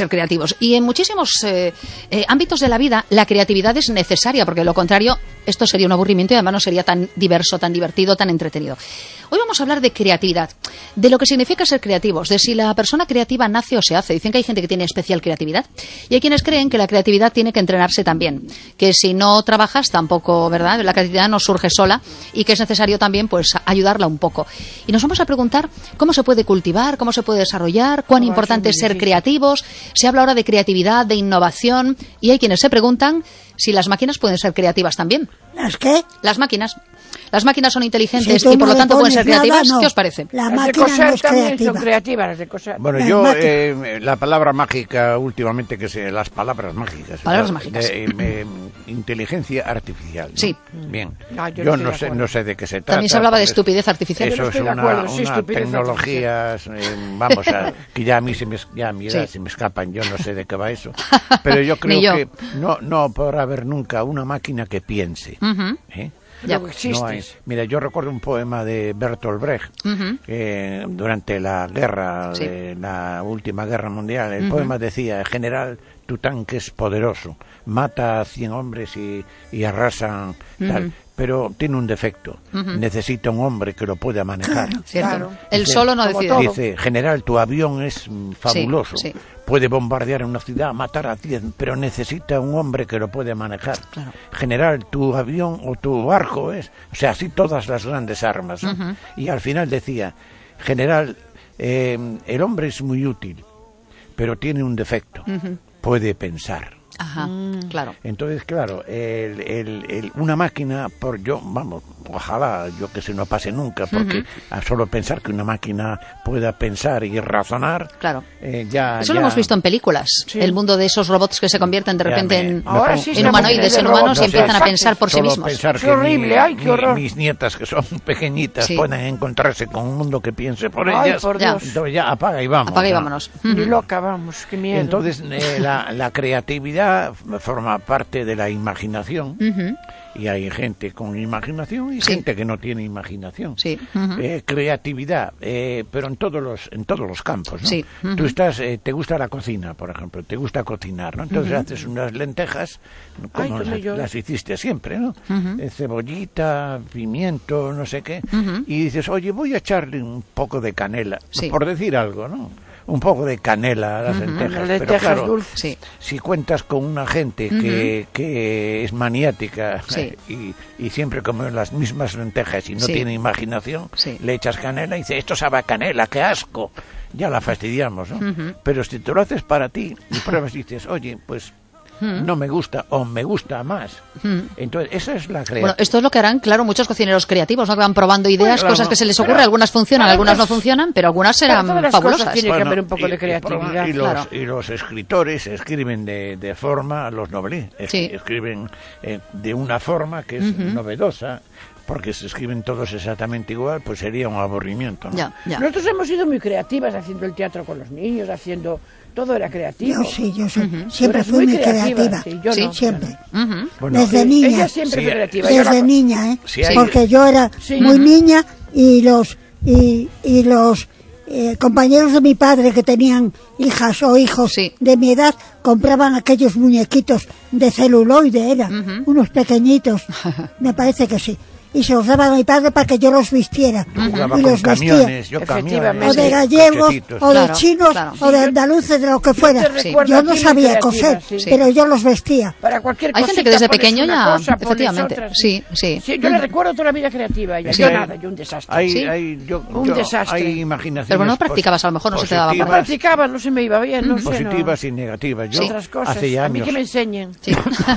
S1: ser creativos. Y en muchísimos eh, eh, ámbitos de la vida, la creatividad es necesaria, porque de lo contrario, esto sería un aburrimiento y además no sería tan diverso, tan divertido, tan entretenido. Hoy vamos a hablar de creatividad, de lo que significa ser creativos, de si la persona creativa nace o se hace. Dicen que hay gente que tiene especial creatividad y hay quienes creen que la creatividad tiene que entrenarse también, que si no trabajas tampoco, ¿verdad? La creatividad no surge sola y que es necesario también pues ayudarla un poco. Y nos vamos a preguntar cómo se puede cultivar, cómo se puede desarrollar, cuán importante es ser creativos. Se habla ahora de creatividad, de innovación, y hay quienes se preguntan si las máquinas pueden ser creativas también.
S4: ¿Las qué?
S1: Las máquinas. Las máquinas son inteligentes
S4: Si tú
S1: y por
S4: no
S1: lo
S4: le
S1: tanto pueden ser
S4: pones nada,
S1: creativas.
S4: no.
S1: ¿Qué os parece?
S4: La
S3: Las de
S4: máquina
S3: coser
S4: no es
S3: también
S4: creativa.
S3: son creativas, las de coser.
S5: Bueno,
S4: Las
S5: yo,
S4: máquinas.
S5: eh, la palabra mágica últimamente, que sé, las palabras mágicas.
S1: Palabras
S5: La-
S1: mágicas.
S5: de, eh, inteligencia artificial, ¿no?
S1: Sí.
S5: Bien.
S3: No, yo
S5: yo
S3: no
S5: no
S3: estoy de
S5: sé,
S3: acuerdo.
S5: no sé de qué se trata.
S1: También se hablaba de
S5: porque
S1: estupidez artificial.
S5: Eso
S3: Yo no
S5: es
S3: estoy de
S5: una,
S3: acuerdo, sí,
S5: una
S3: estupidez
S5: tecnologías, eh, vamos a, que ya a mí se me, ya a mi edad
S1: Sí.
S5: se me escapan, yo no sé de qué va eso. Pero yo creo
S1: Ni yo.
S5: que no, no podrá haber nunca una máquina que piense.
S1: Ujú.
S5: ¿eh?
S1: Ya.
S3: Lo que existe.
S5: No hay. Mira, yo recuerdo un poema de Bertolt Brecht
S1: Ujú.
S5: eh, durante la guerra,
S1: Sí.
S5: de la última guerra mundial. El poema decía: general, tu tanque es poderoso, mata a cien hombres y, y arrasan tal, pero tiene un defecto, necesita un hombre que lo pueda manejar.
S1: Cierto.
S3: Claro.
S1: El
S5: Dice-
S1: solo no
S3: como
S1: decide.
S3: todo.
S5: Dice: general, tu avión es mm, fabuloso,
S1: sí.
S5: puede bombardear una ciudad, matar a cien, pero necesita un hombre que lo puede manejar.
S1: Claro.
S5: General, tu avión o tu barco es, o sea, así todas las grandes armas, ¿no? Y al final decía: general, eh, el hombre es muy útil, pero tiene un defecto, puede pensar.
S1: Ajá, claro.
S5: Entonces, claro, el, el, el- una máquina, por yo, vamos, ojalá yo que se no pase nunca, porque a solo pensar que una máquina pueda pensar y razonar,
S1: Claro.
S5: eh, ya...
S1: Eso lo
S5: ya-
S1: hemos visto en películas.
S3: Sí.
S1: El mundo de esos robots que se convierten de
S5: ya
S1: repente
S5: me-
S1: en,
S5: me
S3: Ahora
S5: pongo-
S3: sí
S1: en
S3: estamos
S1: humanoides,
S3: en
S1: en
S3: el
S1: humanos
S3: robot,
S1: y empiezan a
S3: exacto.
S1: pensar por sí
S5: Solo
S1: mismos.
S5: pensar
S3: Qué
S5: que
S3: horrible,
S5: mi-
S3: ay, qué
S5: mi-
S3: horror.
S5: mis nietas, que son pequeñitas,
S1: Sí.
S5: puedan encontrarse con un mundo que piense por
S3: Ay,
S5: ellas.
S3: por
S1: Ya.
S3: Dios.
S5: Entonces ya apaga y vamos.
S1: Apaga y
S5: ¿no?
S1: vámonos.
S3: Ni loca, vamos, qué miedo.
S5: Entonces, eh, la, la creatividad forma parte de la imaginación.
S1: Ujú.
S5: Y hay gente con imaginación y
S1: Sí.
S5: gente que no tiene imaginación.
S1: Sí. Ujú.
S5: Eh, creatividad, eh, pero en todos los en todos los campos, ¿no?
S1: Sí. Ujú.
S5: Tú estás, eh, te gusta la cocina, por ejemplo, te gusta cocinar, ¿no? Entonces haces unas lentejas, como
S3: Ay,
S5: las,
S3: yo.
S5: las hiciste siempre, ¿no? Eh, cebollita, pimiento, no sé qué, y dices, oye, voy a echarle un poco de canela,
S1: Sí.
S5: por decir algo, ¿no? Un poco de canela a las lentejas,
S3: Las
S5: pero
S3: lentejas
S5: claro,
S3: dulces.
S1: Sí.
S5: si cuentas con una gente que, que es maniática
S1: Sí.
S5: y, y siempre come las mismas lentejas y no
S1: Sí.
S5: tiene imaginación,
S1: Sí.
S5: le echas canela y dice, esto sabe a canela, qué asco. Ya la fastidiamos, ¿no? Pero si te lo haces para ti y pruebas y dices, oye, pues no me gusta o me gusta más. Entonces, esa es la creatividad.
S1: Bueno, esto es lo que harán, claro, muchos cocineros creativos, ¿no? Que van probando ideas,
S5: Bueno,
S1: cosas
S5: no,
S1: que se les
S5: pero-
S1: ocurre, algunas funcionan,
S3: pero
S1: algunas no
S3: pues-
S1: funcionan, pero algunas serán
S3: todas las cosas
S1: fabulosas.
S3: tienen- Tiene que haber un poco de
S5: y- y
S3: creatividad,
S5: Y, los,
S1: claro.
S5: y los escritores escriben de, de forma, los novelí, es-
S1: Sí.
S5: escriben eh, de una forma que es novedosa, porque si escriben todos exactamente igual, pues sería un aburrimiento, ¿no?
S1: Ya, ya.
S3: Nosotros hemos sido muy creativas haciendo el teatro con los niños, haciendo... Todo era creativo.
S4: Yo sí, yo soy,
S3: Tú
S4: siempre
S3: eres
S4: fui
S3: muy
S4: muy creativa.
S3: sí, yo
S1: Sí.
S3: no,
S4: Siempre.
S1: Ujú.
S5: Bueno,
S4: Desde
S3: Sí,
S4: niña.
S3: Ella siempre
S5: Sí,
S3: fue creativa. yo
S4: Desde
S3: la-
S4: niña, ¿eh?
S5: Sí, hay-
S4: Porque yo era
S3: Sí.
S4: muy
S3: Ujú.
S4: niña y los y, y los eh, compañeros de mi padre que tenían hijas o hijos
S1: Sí.
S4: de mi edad compraban aquellos muñequitos de celuloide, eran unos pequeñitos, me parece que sí. Y se los daban a mi padre para que yo los vistiera.
S5: jugaba
S4: Y
S5: con
S4: los vestía.
S5: camiones, yo
S3: Efectivamente.
S5: camiones,
S4: O de
S3: Sí,
S4: gallegos,
S5: cochecitos.
S4: o de
S1: Claro,
S4: chinos,
S1: claro.
S4: o de
S3: Sí, yo-
S4: andaluces, de lo que fuera.
S3: te recuerdo
S4: Yo
S3: a
S4: no
S3: ti muy
S4: sabía
S3: creativa,
S4: coser,
S3: sí.
S4: pero yo los vestía.
S3: Para cualquier
S1: Hay gente
S3: cosita
S1: que desde
S3: pones
S1: pequeño
S3: una
S1: ya,
S3: cosa, pones
S1: efectivamente,
S3: otra,
S1: sí, sí.
S3: Yo le recuerdo toda la vida creativa. ella.
S1: Sí.
S3: Yo
S1: Hay-
S3: nada, yo un desastre.
S5: Hay,
S1: Sí.
S5: hay, yo,
S3: Un
S5: yo-
S3: desastre.
S5: hay imaginaciones
S1: Pero bueno, no
S5: pos-
S1: practicabas, a lo mejor no se te daba por
S3: Yo
S1: ahí.
S5: positivas,
S3: practicaba, no se me iba bien, no sé.
S5: positivas
S3: no.
S5: y negativas. Yo
S1: Sí.
S3: Otras cosas.
S5: hace
S3: A mí
S5: años,
S3: que me enseñen.
S1: Sí.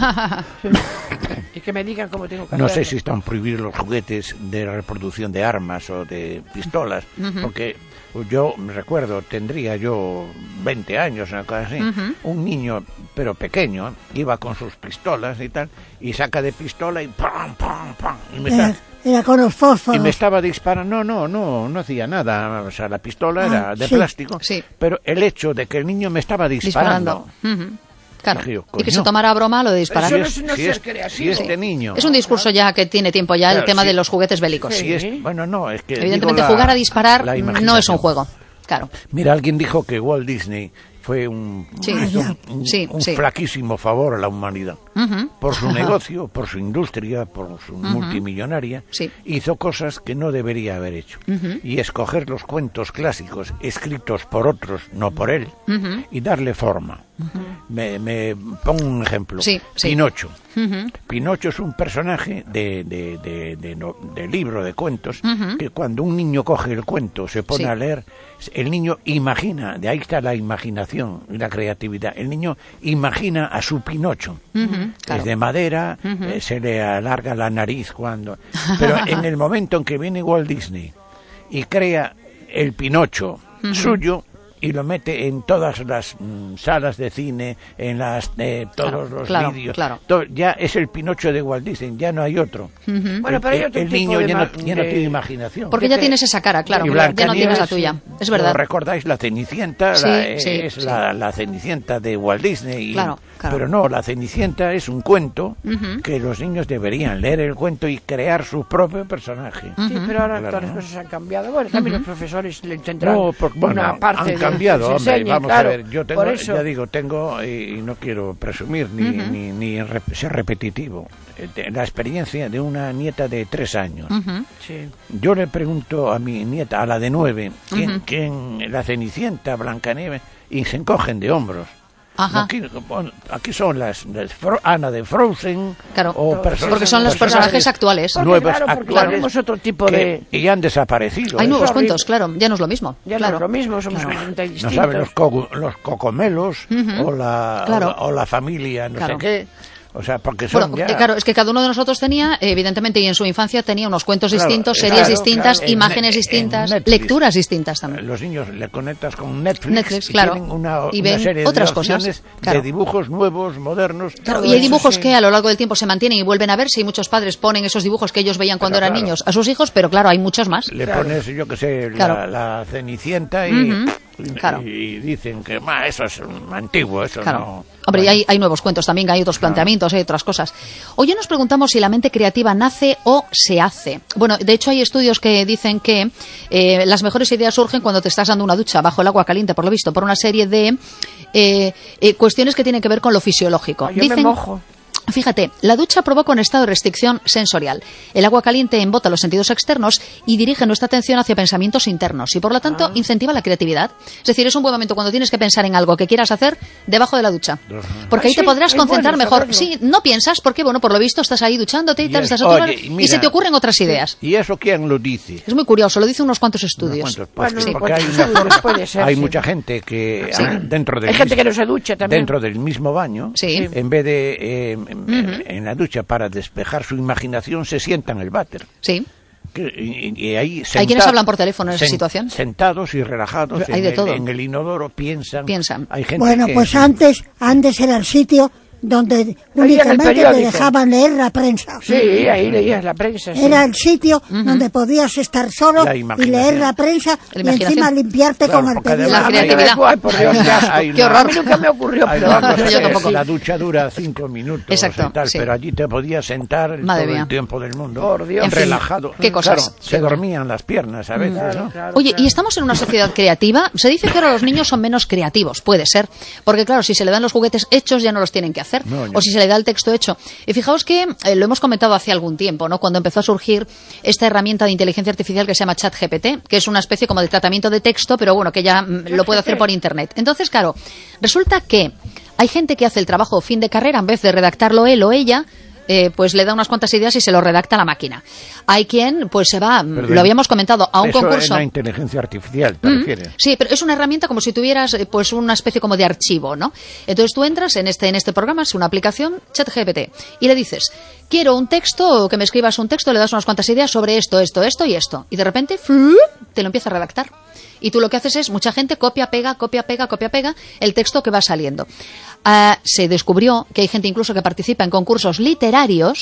S3: Y que me digan cómo tengo que
S5: no sé
S3: hacerlo.
S5: si están prohibidos los juguetes de reproducción de armas o de pistolas, porque yo recuerdo, tendría yo veinte años, una cosa así, un niño, pero pequeño, iba con sus pistolas y tal, y saca de pistola y ¡pam, pam, pam! Y me,
S4: Era,
S5: está-
S4: era con los
S5: y
S4: fósforos.
S5: me estaba disparando. No, no, no, no hacía nada. O sea, la pistola
S4: Ah,
S5: era de
S4: sí.
S5: plástico,
S1: Sí.
S5: pero el hecho de que el niño me estaba disparando...
S1: Disparando. Ujú. Claro.
S5: Dije yo,
S1: Y que
S5: coño.
S1: se tomara a broma lo de disparar.
S3: Eso no
S5: Si
S3: es
S5: es-
S3: no
S5: si
S3: ser
S5: es-
S3: creativo.
S5: si este niño...
S1: Es un discurso ya que tiene tiempo ya el
S5: Claro,
S1: tema
S5: sí.
S1: de los juguetes bélicos.
S3: Sí.
S5: Si es- bueno, no, es que...
S1: Evidentemente
S5: digo la-
S1: jugar a disparar
S5: la
S1: no es un
S5: imaginación.
S1: juego. Claro.
S5: Mira, alguien dijo que Walt Disney fue un,
S1: Sí.
S5: hizo un, un-
S1: Sí,
S5: un
S1: sí.
S5: flaquísimo favor a la humanidad.
S1: Ujú.
S5: Por su negocio, por su industria, por su multimillonaria,
S1: Sí.
S5: hizo cosas que no debería haber hecho. Y escoger los cuentos clásicos escritos por otros, no por él, y darle forma. me, me pongo un ejemplo.
S1: Sí, sí.
S5: Pinocho.
S1: Ujú.
S5: Pinocho es un personaje de, de, de, de, no- de libro de cuentos
S1: Ujú.
S5: que cuando un niño coge el cuento, se pone
S1: Sí.
S5: a leer, el niño imagina, de ahí está la imaginación y la creatividad, el niño imagina a su Pinocho.
S1: Ujú, claro.
S5: Es de madera, eh, se le alarga la nariz cuando... Pero en el momento en que viene Walt Disney y crea el Pinocho suyo y lo mete en todas las mm, salas de cine, en las eh, todos
S1: Claro,
S5: los
S1: claro,
S5: vídeos,
S1: claro.
S5: to- ya es el Pinocho de Walt Disney, ya no hay otro.
S3: Bueno, pero hay
S5: el
S3: otro
S5: el
S3: tipo
S5: niño
S3: de
S5: ya,
S3: ma-
S5: no, ya no
S3: de-
S5: tiene imaginación.
S1: Porque ya tienes esa cara, claro,
S5: Y
S1: claro, ya no tienes la
S5: Blancanieves,
S1: tuya. Es
S5: ¿lo
S1: verdad.
S5: recordáis? La Cenicienta
S1: Sí,
S5: la- eh,
S1: sí,
S5: es
S1: sí.
S5: La, la Cenicienta de Walt Disney. y-
S1: Claro, claro.
S5: Pero no, la Cenicienta es un cuento
S1: Ujú.
S5: que los niños deberían leer el cuento y crear su propio personaje.
S3: Sí, pero ahora
S5: Claro,
S3: todas las
S5: ¿no?
S3: cosas han cambiado. Bueno, también los profesores le tendrán
S5: No, por- bueno,
S3: una parte
S5: han
S3: de
S5: cambiado,
S3: que se
S5: hombre,
S3: enseñe,
S5: vamos
S3: claro,
S5: a ver, yo tengo,
S3: por eso.
S5: ya digo, tengo, y, y no quiero presumir ni, ni, ni re- ser repetitivo, eh, de- la experiencia de una nieta de tres años.
S1: Ujú.
S3: Sí.
S5: Yo le pregunto a mi nieta, a la de nueve, ¿quién,
S1: Ujú.
S5: quién la Cenicienta, Blancanieves? Y se encogen de hombros.
S1: Ajá.
S5: Aquí, bueno, aquí son las, las Fro- Ana de Frozen,
S1: Claro,
S5: o perso-
S1: porque son los personajes actuales.
S3: Porque,
S5: nuevos
S3: claro, porque
S5: actuales
S3: tenemos otro tipo
S5: que-
S3: de...
S5: y ya han desaparecido.
S1: Hay
S5: ¿eh?
S1: nuevos
S3: horrible.
S1: cuentos, claro, ya no es lo mismo.
S3: Ya
S1: claro.
S3: no es lo mismo, somos
S1: Claro.
S3: completamente
S5: No
S3: distintos.
S5: saben los, cogu- los cocomelos
S1: Ujú.
S5: o, la,
S1: Claro.
S5: o, la, o la familia, no
S1: Claro.
S5: sé qué. O sea, porque son
S1: Bueno,
S5: ya...
S1: eh, claro, es que cada uno de nosotros tenía, eh, evidentemente, y en su infancia tenía unos cuentos
S5: Claro,
S1: distintos,
S5: eh,
S1: series
S5: claro,
S1: distintas,
S5: claro. En
S1: imágenes
S5: Net-
S1: distintas,
S5: en Netflix.
S1: lecturas distintas también.
S5: Los niños le conectas con Netflix,
S1: Netflix,
S5: y
S1: claro.
S5: tienen una,
S1: Y
S5: una
S1: ven
S5: serie
S1: otras
S5: de
S1: cosas,
S5: opciones
S1: claro.
S5: de dibujos nuevos, modernos.
S1: Claro,
S5: todo
S1: y hay
S5: eso
S1: dibujos
S5: sí.
S1: que a lo largo del tiempo se mantienen y vuelven a verse, y muchos padres ponen esos dibujos que ellos veían cuando
S5: Pero
S1: eran
S5: claro.
S1: niños a sus hijos, pero claro, hay muchos más.
S5: Le pones, yo que sé,
S1: Claro.
S5: la, la Cenicienta y,
S1: Ujú,
S5: y-
S1: claro.
S5: y dicen que "Ma, eso es mm, antiguo, eso
S1: Claro.
S5: no...
S1: Hombre, y
S5: Bueno,
S1: hay, hay nuevos cuentos también, hay otros planteamientos, hay otras cosas. Hoy nos preguntamos si la mente creativa nace o se hace. Bueno, de hecho hay estudios que dicen que eh, las mejores ideas surgen cuando te estás dando una ducha bajo el agua caliente, por lo visto, por una serie de eh, eh, cuestiones que tienen que ver con lo fisiológico.
S3: Yo
S1: Dicen,
S3: me mojo.
S1: Fíjate, la ducha provoca un estado de restricción sensorial. El agua caliente embota los sentidos externos y dirige nuestra atención hacia pensamientos internos y, por lo tanto, incentiva la creatividad. Es decir, es un buen momento cuando tienes que pensar en algo que quieras hacer debajo de la ducha. Porque
S3: Ah,
S1: ahí te
S3: sí,
S1: podrás
S3: es
S1: concentrar
S3: bueno
S1: mejor.
S3: saberlo.
S1: Sí, no piensas porque, bueno, por lo visto estás ahí duchándote y tal,
S5: y
S1: estás
S5: es-
S1: a tu
S5: oye,
S1: lado,
S5: y
S1: y
S5: mira,
S1: se te ocurren otras ideas.
S5: ¿Y eso quién lo dice?
S1: Es muy curioso, lo dicen unos cuantos estudios.
S5: ¿Cuántos? Pues
S3: Bueno,
S5: que-
S3: unos
S5: porque hay,
S3: cuantos
S5: una
S3: estudios
S5: forma-
S3: puede ser,
S5: hay
S3: sí.
S5: mucha gente que
S1: Sí.
S5: ah, dentro del
S3: Hay gente
S5: mis-
S3: que no se ducha también.
S5: dentro del mismo baño,
S1: Sí.
S5: en vez de eh, en- en la ducha para despejar su imaginación, se sienta en el váter.
S1: Sí.
S5: Que- y, y ahí
S1: Hay
S5: senta-
S1: quienes hablan por teléfono en esa
S5: sen-
S1: situación.
S5: Sentados y relajados
S1: Hay
S5: en,
S1: de
S5: el,
S1: todo.
S5: en el inodoro piensan.
S1: Piensan.
S5: Hay gente
S4: Bueno,
S5: que-
S4: pues antes, antes era el sitio donde
S3: el
S4: únicamente te
S3: periódico.
S4: dejaban leer la prensa.
S3: Sí, ahí leías la prensa. Sí.
S4: Era el sitio donde podías estar solo
S5: La
S4: y
S5: imaginación.
S4: leer la prensa
S1: La
S4: y
S1: imaginación.
S4: encima limpiarte
S5: Claro,
S4: con el
S5: porque además-
S1: La
S4: periódico.
S1: creatividad.
S3: Ay, por Dios, qué asco.
S5: Hay
S1: Qué
S5: una-
S1: horror.
S3: A mí nunca me ocurrió,
S5: Hay
S3: pero
S5: una
S3: vamos,
S5: cosa
S1: yo
S5: que
S1: tampoco.
S5: la ducha dura cinco minutos
S1: Exacto,
S5: y tal,
S1: sí.
S5: pero allí te podías sentar el-
S1: Madre
S5: todo
S1: mía.
S5: el tiempo del mundo.
S3: Por Dios.
S1: En fin,
S5: relajado.
S1: qué cosas.
S5: Claro, se dormían las piernas a veces, ¿no?
S3: Claro,
S1: Oye,
S3: claro.
S1: ¿y estamos en una sociedad creativa? Se dice que ahora los niños son menos creativos, puede ser. Porque claro, si se le dan los juguetes hechos ya no los tienen que hacer.
S5: No, ya.
S1: O si se le da el texto hecho. Y fijaos que eh, lo hemos comentado hace algún tiempo, ¿no? Cuando empezó a surgir esta herramienta de inteligencia artificial que se llama ChatGPT, que es una especie como de tratamiento de texto, pero bueno, que ya mm, lo puede hacer por internet. Entonces, claro, resulta que hay gente que hace el trabajo fin de carrera en vez de redactarlo él o ella. Eh, pues le da unas cuantas ideas y se lo redacta a la máquina. Hay quien, pues se va,
S5: Perdón.
S1: lo habíamos comentado, a un
S5: Eso
S1: concurso.
S5: es la inteligencia artificial, ¿te
S1: Mm,
S5: refieres?
S1: Sí, pero es una herramienta como si tuvieras eh, pues una especie como de archivo, ¿no? Entonces tú entras en este en este programa, es una aplicación ChatGPT y le dices, quiero un texto, o que me escribas un texto, le das unas cuantas ideas sobre esto, esto, esto y esto. Y de repente ¡flup!, te lo empieza a redactar. Y tú lo que haces es, mucha gente copia, pega, copia, pega, copia, pega el texto que va saliendo. Ah, se descubrió que hay gente incluso que participa en concursos literarios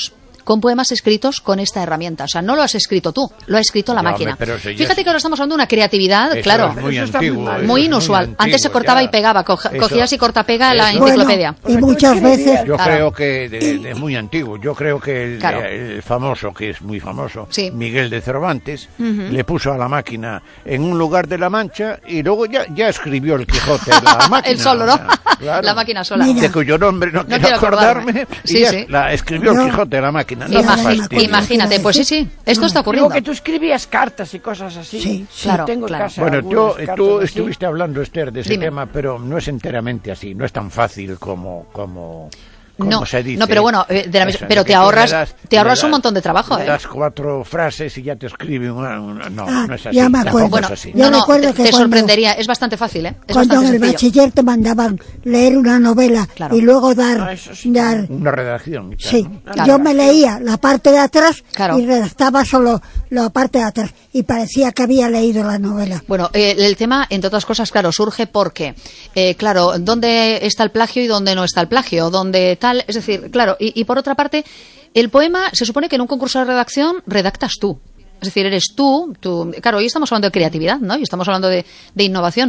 S1: con poemas escritos con esta herramienta. O sea, no lo has escrito tú, lo ha escrito la
S5: no,
S1: máquina.
S5: Pero si
S1: Fíjate
S5: es...
S1: que ahora estamos hablando de una creatividad,
S5: eso
S1: claro,
S5: es muy,
S3: eso
S5: antiguo,
S3: muy,
S5: eso
S1: muy
S5: es
S1: inusual.
S5: muy antiguo,
S1: Antes se cortaba
S5: ya.
S1: y pegaba, co
S5: Eso...
S1: cogías y corta-pega la
S5: Eso...
S1: enciclopedia.
S4: Bueno, y muchas veces...
S5: Yo
S1: claro.
S5: creo que de, de muy antiguo. Yo creo que el,
S1: Claro.
S5: el famoso, que es muy famoso,
S1: Sí.
S5: Miguel de Cervantes, uh-huh. le puso a la máquina en un lugar de la Mancha y luego ya, ya escribió el Quijote la máquina.
S1: El solo, ¿no?
S5: O sea, claro,
S1: la máquina sola.
S5: de cuyo nombre no,
S1: no
S5: quiero
S1: quiero
S5: acordarme.
S1: acordarme.
S5: Y
S1: Sí,
S5: ya
S1: sí.
S5: la escribió
S4: No.
S5: el Quijote la máquina. No
S1: Ima-
S5: me fastidies.
S1: imagínate, pues sí, sí, esto está ocurriendo.
S3: Digo que tú escribías cartas y cosas así.
S4: Sí, sí.
S1: Claro,
S3: Tengo
S1: claro.
S3: en casa
S5: Bueno,
S3: algunas
S5: tú,
S3: cartas
S5: tú
S3: así.
S5: estuviste hablando, Esther, de ese
S1: Dime.
S5: tema, pero no es enteramente así, no es tan fácil como... como como
S1: No,
S5: se dice.
S1: no, pero bueno, eh, de la
S5: Eso,
S1: mis- pero
S5: de
S1: te
S5: que tú
S1: ahorras-
S5: le das-
S1: te ahorras
S5: le
S1: un
S5: das-
S1: montón de trabajo,
S5: le
S1: ¿eh?
S5: das cuatro frases y ya te escribe una... una- no,
S4: Ah,
S5: no es así.
S4: ya me
S5: tampoco
S4: acuerdo.
S1: Bueno,
S5: es así.
S4: Yo
S1: no, no,
S4: recuerdo
S1: te,
S4: que
S1: te
S4: cuando-
S1: sorprendería, es bastante fácil, ¿eh? Es
S4: Cuando en
S1: bastante
S4: el
S1: sencillo.
S4: bachiller te mandaban leer una novela
S1: Claro.
S4: y luego dar...
S3: Ah, eso sí.
S4: dar
S5: Una redacción. y tal,
S4: sí,
S5: ¿no?
S1: Claro.
S4: yo me leía la parte de atrás
S1: Claro.
S4: y redactaba solo la parte de atrás y parecía que había leído la novela.
S1: Bueno, eh, el tema, entre otras cosas, claro, surge porque, eh, claro, ¿dónde está el plagio y dónde no está el plagio? ¿Dónde tal? Es decir, claro, y, y por otra parte, el poema se supone que en un concurso de redacción redactas tú. Es decir, eres tú, tú, claro, hoy estamos hablando de creatividad, ¿no? Y estamos hablando de, de innovación.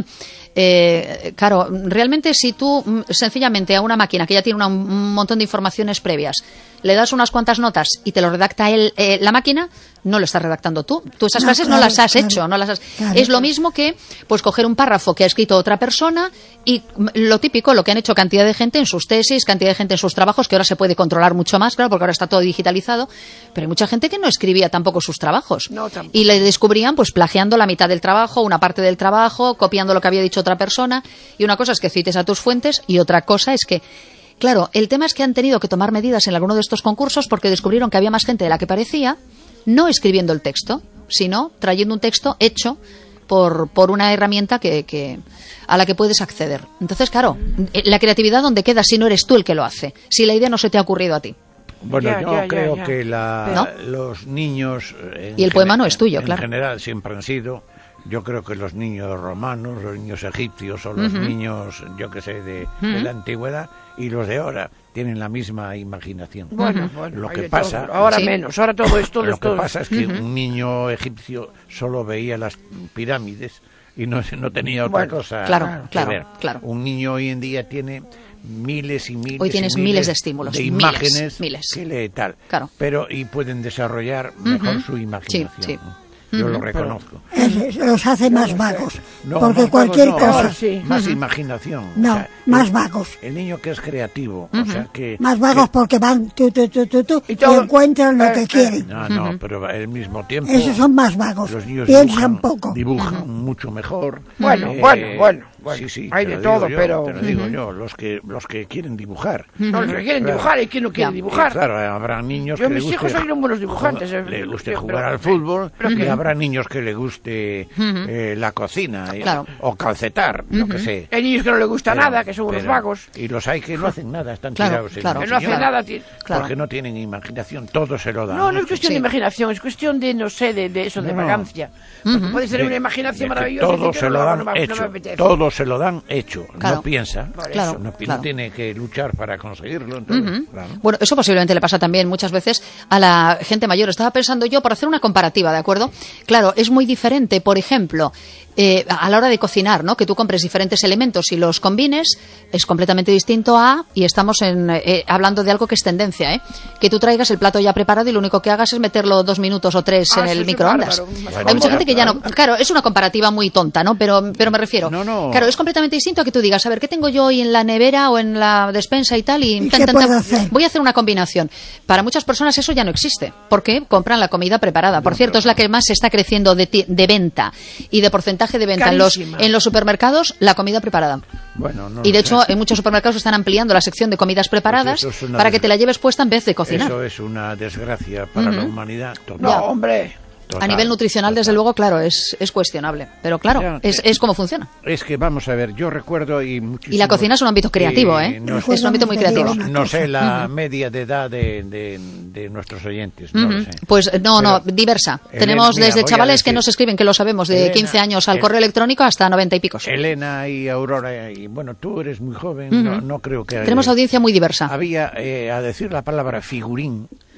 S1: Eh, claro, realmente si tú mm, sencillamente a una máquina que ya tiene una- un montón de informaciones previas, le das unas cuantas notas y te lo redacta él, eh, la máquina, no lo estás redactando tú. Tú esas
S4: No,
S1: frases no
S4: claro,
S1: las has
S4: claro,
S1: hecho, no las has...
S4: claro.
S1: Es lo mismo que pues coger un párrafo que ha escrito otra persona y mm, lo típico, lo que han hecho cantidad de gente en sus tesis, cantidad de gente en sus trabajos, que ahora se puede controlar mucho más, claro, porque ahora está todo digitalizado, pero hay mucha gente que no escribía tampoco sus trabajos.
S3: No, tampoco.
S1: Y le descubrían pues plagiando la mitad del trabajo, una parte del trabajo, copiando lo que había dicho otra persona. Y una cosa es que cites a tus fuentes y otra cosa es que, claro, el tema es que han tenido que tomar medidas en alguno de estos concursos porque descubrieron que había más gente de la que parecía, no escribiendo el texto, sino trayendo un texto hecho por, por una herramienta que, que a la que puedes acceder. Entonces, claro, la creatividad, ¿dónde queda si no eres tú el que lo hace? Si la idea no se te ha ocurrido a ti.
S5: Bueno,
S3: Ya,
S5: yo
S3: ya, ya,
S5: creo
S3: ya.
S5: que la,
S1: ¿No?
S5: los niños... en
S1: Y el poema
S5: gene-
S1: no es tuyo,
S5: en
S1: claro.
S5: general siempre han sido... Yo creo que los niños romanos, los niños egipcios o los
S1: Ujú.
S5: niños, yo que sé, de, de
S1: Ujú.
S5: la antigüedad y los de ahora tienen la misma imaginación.
S3: Bueno, bueno,
S5: Lo
S3: hay
S5: que
S3: de
S5: pasa-
S3: todo. Ahora
S1: Sí.
S3: menos, ahora todo esto
S5: Lo
S3: es
S5: que
S3: todo.
S5: pasa es que un niño egipcio solo veía las pirámides y no, no tenía otra
S3: Bueno,
S5: cosa
S1: claro,
S5: que
S1: claro,
S5: ver.
S1: claro.
S5: Un niño hoy en día tiene miles y miles
S1: Hoy tienes
S5: y
S1: miles de estímulos,
S5: de
S1: miles,
S5: imágenes
S1: miles.
S5: que lee tal,
S1: Claro.
S5: pero y pueden desarrollar mejor
S1: Ujú.
S5: su imaginación.
S1: Sí, sí.
S5: Yo
S1: Ujú.
S5: lo reconozco.
S4: Es- los hace más vagos.
S5: No,
S4: porque
S5: más
S4: cualquier
S5: vagos no,
S4: cosa...
S3: Ahora sí.
S5: más imaginación.
S4: No,
S5: o sea,
S4: más
S5: el-
S4: vagos.
S5: El niño que es creativo, o sea que...
S4: Más vagos porque van tú, tú, tú, tú, tú,
S3: Y
S4: y,
S3: todo-
S4: encuentran lo
S3: eh,
S4: que
S3: eh,
S4: quieren.
S5: No, no, pero al mismo tiempo...
S4: Esos son más vagos.
S5: Los niños
S4: Piensan
S5: dibujan,
S4: poco.
S5: dibujan mucho mejor.
S3: Bueno, bueno, bueno, bueno.
S5: Sí, sí,
S3: Hay
S5: te
S3: de
S5: lo digo
S3: todo,
S5: yo,
S3: pero-
S5: Te lo digo yo, los que, los que quieren dibujar.
S3: No, los que quieren
S5: Claro.
S3: dibujar y quien no quiere
S1: Ya.
S3: dibujar.
S5: Y claro, habrá niños
S3: Yo,
S5: que
S3: mis
S5: le guste,
S3: hijos son buenos dibujantes, eh.
S5: le guste
S3: Pero-
S5: jugar
S3: pero-
S5: al fútbol
S3: pero
S5: y
S3: que-
S5: habrá niños que le guste eh, la cocina eh,
S1: Claro.
S5: o calcetar, lo que sé.
S3: Hay niños que no les gusta
S5: Pero-
S3: nada, que son unos
S5: pero-
S3: vagos.
S5: Y los hay que no hacen nada, están
S1: Claro,
S5: tirados en
S1: claro.
S5: el
S3: Que no hacen
S5: sillón,
S3: nada, tío.
S1: Claro.
S5: porque no tienen imaginación, todo se lo dan.
S3: No, no es cuestión
S1: Sí.
S3: de imaginación, es cuestión de, no sé, de, de eso, de
S5: No, no.
S3: vagancia. Porque puede ser
S5: De-
S3: una imaginación
S5: de que
S3: maravillosa. y
S5: todo
S3: decir que
S5: se
S3: no
S5: lo
S3: hago,
S5: dan
S3: no me- no me
S5: hecho,
S3: apetece.
S5: todo se lo dan hecho,
S1: Claro.
S5: no piensa,
S3: Por
S1: Claro,
S5: no, pi- no
S1: claro.
S5: tiene que luchar para conseguirlo, entonces, claro.
S1: Bueno, eso posiblemente le pasa también muchas veces a la gente mayor. Estaba pensando yo, por hacer una comparativa, ¿de acuerdo? Claro, es muy diferente, por ejemplo, eh, a la hora de cocinar, ¿no? Que tú compres diferentes elementos y los combines, es completamente distinto a, y estamos en, eh, hablando de algo que es tendencia, ¿eh? Que tú traigas el plato ya preparado y lo único que hagas es meterlo dos minutos o tres
S3: Ah,
S1: en
S3: sí,
S1: el
S3: es
S1: microondas.
S3: bárbaro, más
S1: Hay
S5: cómodo,
S1: mucha gente que ya no...
S5: claro.
S1: Claro, es una comparativa muy tonta, ¿no? Pero, pero me refiero...
S5: No, no.
S1: Claro, es completamente distinto a que tú digas, a ver, ¿qué tengo yo hoy en la nevera o en la despensa y tal? Y,
S4: ¿Y
S1: tan,
S4: qué
S1: tan,
S4: puedo
S1: tan,
S4: hacer?
S1: voy a hacer una combinación. Para muchas personas eso ya no existe, porque compran la comida preparada. Por cierto, es la que más se está creciendo de, ti- de venta y de porcentaje de venta en los,
S3: Carísima.
S1: en los supermercados, la comida preparada.
S5: Bueno, no
S1: Y de
S5: lo
S1: hecho,
S5: sé.
S1: en muchos supermercados están ampliando la sección de comidas preparadas
S5: Pues eso es una
S1: para que
S5: des-
S1: te la lleves puesta en vez de cocinar.
S5: Eso es una desgracia para la humanidad total.
S3: No, hombre.
S1: A
S5: Total,
S1: nivel nutricional,
S5: total.
S1: desde luego, claro, es, es cuestionable. Pero claro,
S5: Ya,
S1: es,
S5: que-
S1: es como funciona.
S5: Es que vamos a ver, yo recuerdo y muchísimo...
S1: Y la cocina es un ámbito creativo, ¿eh?
S5: no,
S1: Es un ámbito muy creativo.
S4: Una
S5: no
S4: cosa.
S5: sé la media de edad de, de, de nuestros oyentes, no lo
S1: Ujú.
S5: sé.
S1: Pues no, no,
S5: Pero,
S1: diversa.
S5: Elena,
S1: Tenemos
S5: mira,
S1: desde
S5: voy a
S1: chavales que
S5: decir-
S1: nos escriben, que lo sabemos, de
S5: Elena,
S1: quince años al
S5: El-
S1: correo electrónico hasta noventa y picos.
S5: Elena y Aurora, y bueno, tú eres muy joven, no, no creo que...
S1: Tenemos audiencia muy diversa.
S5: Había, eh, a decir la palabra figurín,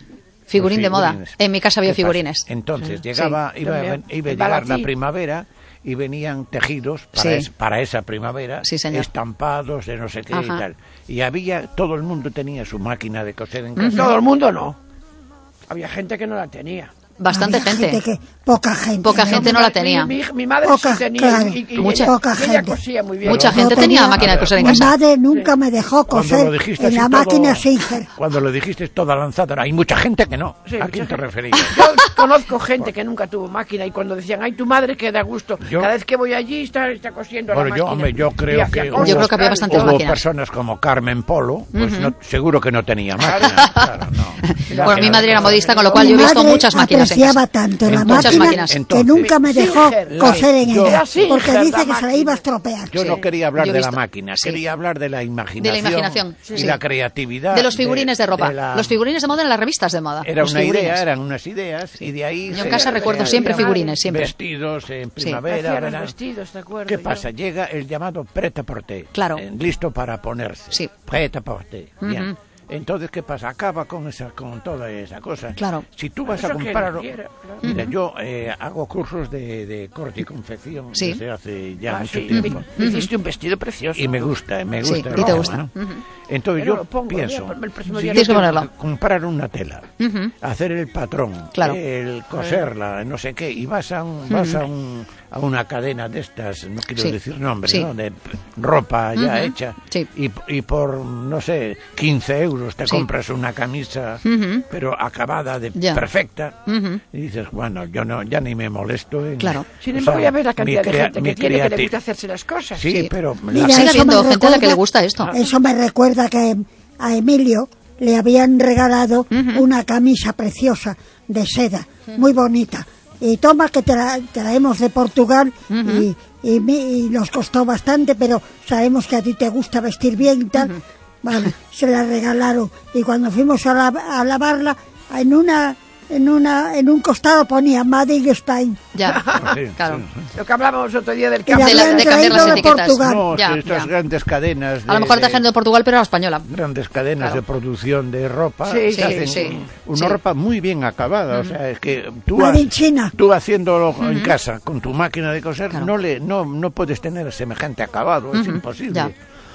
S1: Figurín de moda. En mi casa había
S5: ¿Qué
S1: figurines.
S5: pasa? Entonces
S3: Sí.
S5: llegaba,
S3: Sí,
S5: iba,
S3: también.
S5: iba a
S3: El
S5: llegar la
S3: balatí.
S5: primavera y venían tejidos para,
S1: Sí.
S5: es- para esa primavera,
S1: Sí, señor.
S5: estampados de no sé qué
S1: Ajá.
S5: y tal. Y había, todo el mundo tenía su máquina de coser en casa.
S3: Todo el mundo no. Había gente que no la tenía.
S1: Bastante
S4: Había
S1: gente.
S4: que, poca gente.
S1: Poca
S4: ¿no?
S1: gente no la tenía.
S3: Mi, mi, mi madre
S4: Poca,
S3: sí tenía.
S4: claro.
S3: y, y- y
S1: Mucha-
S3: ella,
S4: poca
S3: y ella
S4: gente.
S3: cosía muy bien.
S1: Mucha
S3: ¿no?
S1: gente
S4: Yo
S1: tenía
S4: tenía-
S1: máquina de coser en
S4: Mi
S1: casa.
S4: madre nunca me dejó
S5: Cuando
S4: coser
S5: lo dijiste
S4: en
S5: así
S4: la
S5: todo-
S4: máquina Singer.
S5: Cuando lo dijiste toda lanzada, hay mucha gente que no.
S3: Sí,
S5: ¿A
S3: mucha
S5: quién te
S3: gente.
S5: referías?
S3: Yo conozco gente que nunca tuvo máquina y cuando decían, ay, tu madre que da gusto.
S5: Yo-
S3: Cada vez que voy allí está, está cosiendo
S5: Bueno,
S3: la
S5: yo,
S3: máquina.
S5: hombre, yo
S3: Y
S5: creo
S3: hacía
S5: que
S3: cosas,
S1: Yo creo que había
S3: claro,
S1: bastantes
S3: y todo.
S5: hubo
S1: máquinas.
S5: personas como Carmen Polo, pues no- seguro que no tenía máquina. Claro, no.
S1: Bueno, mi madre era
S5: Claro.
S1: modista, con lo cual yo he
S4: Mi
S1: visto
S4: madre
S1: muchas máquinas en
S4: apreciaba
S1: casa.
S4: tanto la
S1: Muchas
S4: máquina
S1: máquinas.
S4: que
S5: Entonces,
S4: nunca me dejó
S3: Singer,
S4: coser en
S5: yo-
S4: ella.
S3: Era Singer,
S4: Porque
S3: la
S4: dice que se la
S3: máquina.
S4: iba a estropear.
S5: Yo
S1: Sí.
S5: no quería hablar
S1: Yo he
S5: de la
S1: visto-
S5: máquina,
S1: sí.
S5: quería hablar de la imaginación,
S1: De la imaginación,
S5: y
S1: sí.
S5: la creatividad.
S1: De los figurines de, ropa.
S5: de la-
S1: Los figurines de moda en las revistas de moda.
S5: Era
S1: Los
S5: una
S1: figurines.
S5: idea, eran unas ideas, y de ahí...
S1: Yo
S5: se
S1: en casa recuerdo
S5: crean
S1: siempre
S3: mi madre.
S1: figurines, siempre.
S5: Vestidos en
S1: Sí.
S5: primavera,
S3: Hacía los
S5: verano.
S3: vestidos, ¿de acuerdo?
S5: ¿Qué
S3: Yo-
S5: pasa? Llega el llamado prêt-à-porter.
S1: Claro.
S5: eh, listo para ponerse.
S1: Sí.
S5: Prêt-à-porter. Bien.
S1: Ujú.
S5: Entonces, ¿qué pasa? Acaba con esa, con toda esa cosa.
S1: Claro.
S5: Si tú vas a
S3: Eso que
S5: comprar...
S3: lo quiera, claro.
S5: Mira, yo eh, hago cursos de, de corte y confección
S1: Sí.
S5: desde hace ya
S3: Ah,
S5: mucho
S3: sí,
S5: tiempo.
S3: me, me hiciste un vestido precioso.
S5: Y me gusta, me
S1: Sí,
S5: gusta.
S1: y
S5: el
S1: te
S5: tema,
S1: gusta.
S5: ¿no?
S1: Ujú.
S5: Entonces
S3: Pero
S5: yo
S3: lo pongo,
S5: pienso,
S3: voy a- el próximo
S5: si
S3: día
S5: yo
S1: Tienes que
S5: tengo
S1: ponerlo.
S5: comprar una tela,
S1: Ujú.
S5: hacer el patrón,
S1: Claro.
S5: el coserla, no sé qué, y vas a un, vas a un, a una cadena de estas, no quiero
S1: Sí.
S5: decir nombres,
S1: Sí.
S5: ¿no? De p- ropa ya
S1: Ujú.
S5: hecha,
S1: Sí.
S5: y, y por, no sé, quince euros te
S1: Sí.
S5: compras una camisa,
S1: Ujú.
S5: pero acabada de
S1: Ya.
S5: perfecta,
S1: Ujú.
S5: y dices, bueno, yo no, ya ni me molesto en...
S1: Claro.
S3: Sin
S5: o
S3: embargo,
S5: sea,
S3: ya ves la
S5: mi
S3: cantidad de
S5: crea-
S3: gente
S5: mi
S3: que tiene que le
S5: creati-
S3: gusta hacerse las cosas.
S5: Sí,
S1: Sí.
S5: pero...
S4: Mira,
S5: la-
S1: Sigue
S4: eso
S1: habiendo
S4: me
S1: gente a la que
S4: recuerda-
S1: le gusta esto.
S4: Eso me recuerda que a Emilio le habían regalado una camisa preciosa de seda, muy bonita. Y toma que te la traemos de Portugal y, y, mi- y nos costó bastante, pero sabemos que a ti te gusta vestir bien y tal. Vale, se la regalaron. Y cuando fuimos a, la- a lavarla, en una en una en un costado ponía Made in Spain.
S1: Ya,
S5: Sí,
S1: claro.
S5: sí, sí.
S3: Lo que hablábamos otro día del
S4: Y la
S3: cambio.
S1: De la-
S4: habían
S1: de cambiar las
S4: traído de
S1: etiquetas.
S4: Portugal.
S5: No,
S1: Ya,
S5: que estas
S1: ya.
S5: grandes cadenas de,
S1: A lo mejor
S5: de-
S1: dejan de Portugal, pero era española.
S5: grandes cadenas
S1: Claro.
S5: de producción de ropa
S3: Sí,
S5: que
S3: sí,
S5: hacen
S1: sí,
S5: una
S1: sí.
S5: ropa muy bien acabada, o sea, es que tú,
S4: Made
S5: ha-
S4: in China.
S5: tú haciéndolo en casa con tu máquina de coser
S1: Claro.
S5: no le no no puedes tener semejante acabado, es imposible.
S1: Ya.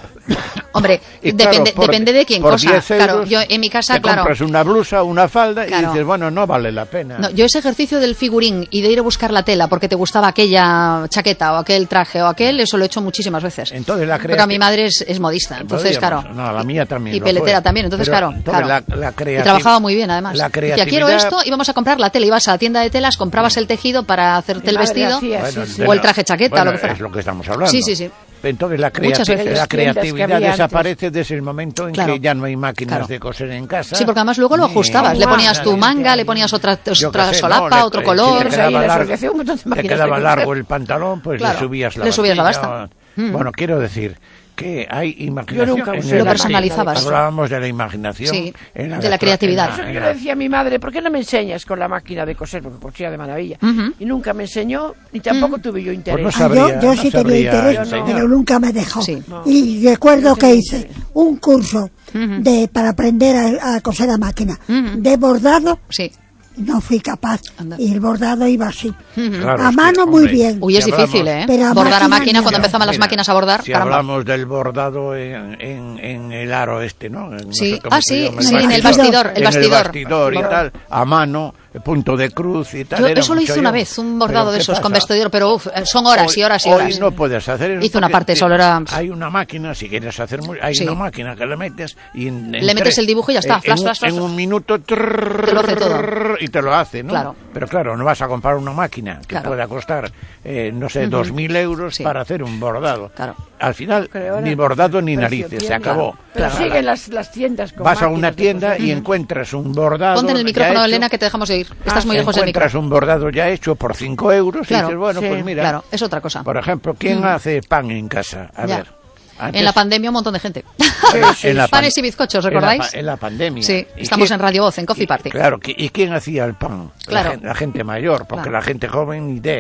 S1: Hombre,
S5: Y
S1: depende,
S5: claro, por-
S1: depende de quién
S5: por
S1: cosa.
S5: diez
S1: Claro,
S5: euros
S1: yo en mi casa,
S5: te
S1: claro.
S5: compras una blusa, una falda
S1: Claro.
S5: y dices, bueno, no vale la pena.
S1: No, yo ese ejercicio del figurín y de ir a buscar la tela porque te gustaba aquella chaqueta o aquel traje o aquel, eso lo he hecho muchísimas veces.
S5: Entonces la
S1: Porque
S5: creati-
S1: a mi madre es, es modista, entonces
S5: Podríamos-
S1: claro.
S5: no, la mía también
S1: Y
S5: lo
S1: peletera
S5: fue.
S1: también, entonces
S5: Pero,
S1: claro.
S5: entonces,
S1: claro.
S5: la- la
S1: y
S5: creati-
S1: trabajaba muy bien además.
S5: la
S1: Decía, quiero
S5: creatividad-
S1: esto y vamos a comprar la tela. Ibas a la tienda de telas, comprabas el tejido para hacerte
S3: Mi
S1: el
S3: madre
S1: vestido.
S3: hacía,
S5: Bueno,
S3: sí, sí.
S5: de
S1: O el
S5: la-
S1: traje chaqueta,
S5: bueno,
S1: lo que fuera.
S5: es lo que estamos hablando.
S1: Sí, sí, sí.
S5: Entonces la,
S1: Muchas
S5: creati-
S1: veces.
S5: la
S3: Las tiendas que
S5: creatividad
S3: había
S5: desaparece desde el momento en
S1: Claro.
S5: que ya no hay máquinas
S1: Claro.
S5: de coser en casa.
S1: Sí, porque además luego lo
S5: ni-
S1: ajustabas. Le
S3: Ah,
S1: ponías tu
S3: claro,
S1: manga,
S3: ya,
S1: le
S3: ya.
S1: ponías otra,
S5: Yo qué
S1: otra
S5: sé,
S1: solapa,
S5: no, le-
S1: otro
S5: si
S1: color.
S5: te
S3: Pues ahí
S5: quedaba
S3: en la
S5: largo,
S3: asociación un montón de
S5: te
S3: máquinas de
S5: quedaba
S3: coser.
S5: largo el pantalón, pues
S1: Claro,
S5: le subías la
S1: le subías la
S5: bastilla.
S1: basta. Mm.
S5: Bueno, quiero decir que hay imaginación.
S3: nunca
S5: en
S3: usé
S5: el
S1: Lo
S3: la
S5: arte.
S1: personalizabas.
S5: Hablábamos de la imaginación.
S1: Sí,
S5: en
S1: de la
S5: gastro-
S1: creatividad.
S5: en
S3: Eso
S5: la-
S3: que
S5: en
S3: yo
S5: la-
S3: le decía a mi madre, ¿por qué no me enseñas con la máquina de coser? Porque cosía de maravilla.
S1: Ujú.
S3: Y nunca me enseñó, ni tampoco tuve yo interés.
S5: Pues no
S4: Ah,
S5: sabría-
S4: yo yo
S5: no
S4: sí tenía
S5: sabría
S4: interés,
S5: enseñar.
S4: pero nunca me dejó.
S1: Sí.
S3: No.
S4: Y recuerdo
S3: Yo
S4: que
S3: tenía
S4: hice
S3: interés.
S4: un curso de para aprender a, a coser a máquina
S1: Ujú.
S4: de bordado.
S1: Sí.
S4: No fui capaz.
S1: Anda.
S4: Y el bordado iba así.
S5: Claro,
S4: a
S5: es que,
S4: mano muy
S5: hombre,
S4: bien.
S1: Uy, es
S5: Si hablamos-
S1: difícil, ¿eh?
S4: Pero a
S1: Bordar a
S4: máquina
S1: máquina,
S4: no.
S1: cuando empezaban las
S5: Mira,
S1: máquinas a bordar,
S5: si
S1: caramba.
S5: hablamos del bordado en, en, en el aro este, ¿no? En- no
S1: Sí.
S5: sé cómo
S1: Ah,
S5: se
S1: sí,
S5: llama,
S1: sí, en el bastidor, el
S5: En
S1: bastidor.
S5: el bastidor y tal, a mano, punto de cruz y tal.
S1: Yo
S5: era
S1: eso lo
S5: un
S1: hice
S5: chollón.
S1: una vez, un bordado
S5: Pero
S1: de
S5: ¿qué
S1: esos, con
S5: pasa?
S1: vestidor, pero uf, son horas y horas y
S5: Hoy
S1: horas.
S5: no puedes hacer eso.
S1: Hice una
S5: porque
S1: parte
S5: te-
S1: solo, era-
S5: Hay una máquina, si quieres hacer... muy- hay
S1: Sí.
S5: una máquina que le metes y... En, en
S1: Le metes
S5: tres-
S1: el dibujo y ya está,
S5: en-
S1: flash,
S5: en,
S1: flash, flash.
S5: En un minuto... Te
S1: lo hace todo.
S5: Y te lo hace, ¿no?
S1: Claro.
S5: Pero claro, no vas a comprar una máquina que
S1: Claro.
S5: pueda costar, eh, no sé, dos mil euros
S1: Sí.
S5: para hacer un bordado.
S1: Claro.
S5: Al final,
S3: Creo ahora-
S5: ni bordado ni
S3: precio
S5: narices, se
S3: tienda.
S5: acabó.
S3: Pero
S1: Claro.
S3: siguen las, las tiendas con
S5: Vas a
S3: máquinas
S5: una
S3: de
S5: tienda
S3: coser.
S5: y encuentras un bordado.
S1: Ponte en el
S5: ya
S1: micrófono,
S5: hecho.
S1: Elena, que te dejamos de oír. Estás
S5: Ah,
S1: muy lejos del
S5: encuentras
S1: micrófono.
S5: un bordado ya hecho por cinco euros
S1: Claro,
S5: y dices, bueno,
S3: sí,
S5: pues mira.
S1: Claro, es otra cosa.
S5: Por ejemplo, ¿quién hace pan en casa? A
S1: Ya.
S5: ver. antes-
S1: En la pandemia un montón de gente.
S5: en la pan-
S1: Panes y bizcochos,
S5: en la
S1: ¿recordáis?
S5: pa- En la, pandemia.
S1: Sí,
S5: ¿Y
S1: estamos
S5: quién-
S1: en Radio Voz, en Coffee
S5: y-
S1: Party.
S5: Claro, ¿qui- ¿y quién hacía el pan?
S1: Claro.
S5: La, gen- la gente mayor, porque
S1: Claro.
S5: la gente joven ni idea.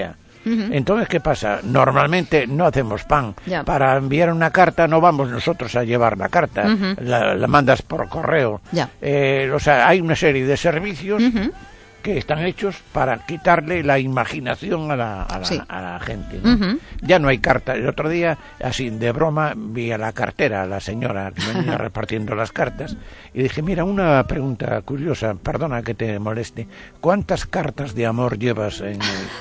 S1: Uh-huh.
S5: Entonces, ¿qué pasa? Normalmente no hacemos pan.
S1: Ya.
S5: Para enviar una carta no vamos nosotros a llevar la carta,
S1: Uh-huh.
S5: la, la mandas por correo.
S1: Ya.
S5: Eh, o sea, hay una serie de servicios
S1: Uh-huh.
S5: que están hechos para quitarle la imaginación a la, a la,
S1: Sí.
S5: a la gente, ¿no?
S1: Uh-huh.
S5: Ya no hay carta. El otro día, así de broma, vi a la cartera, a la señora que venía repartiendo las cartas, y dije, mira, una pregunta curiosa, perdona que te moleste, ¿cuántas cartas de amor llevas en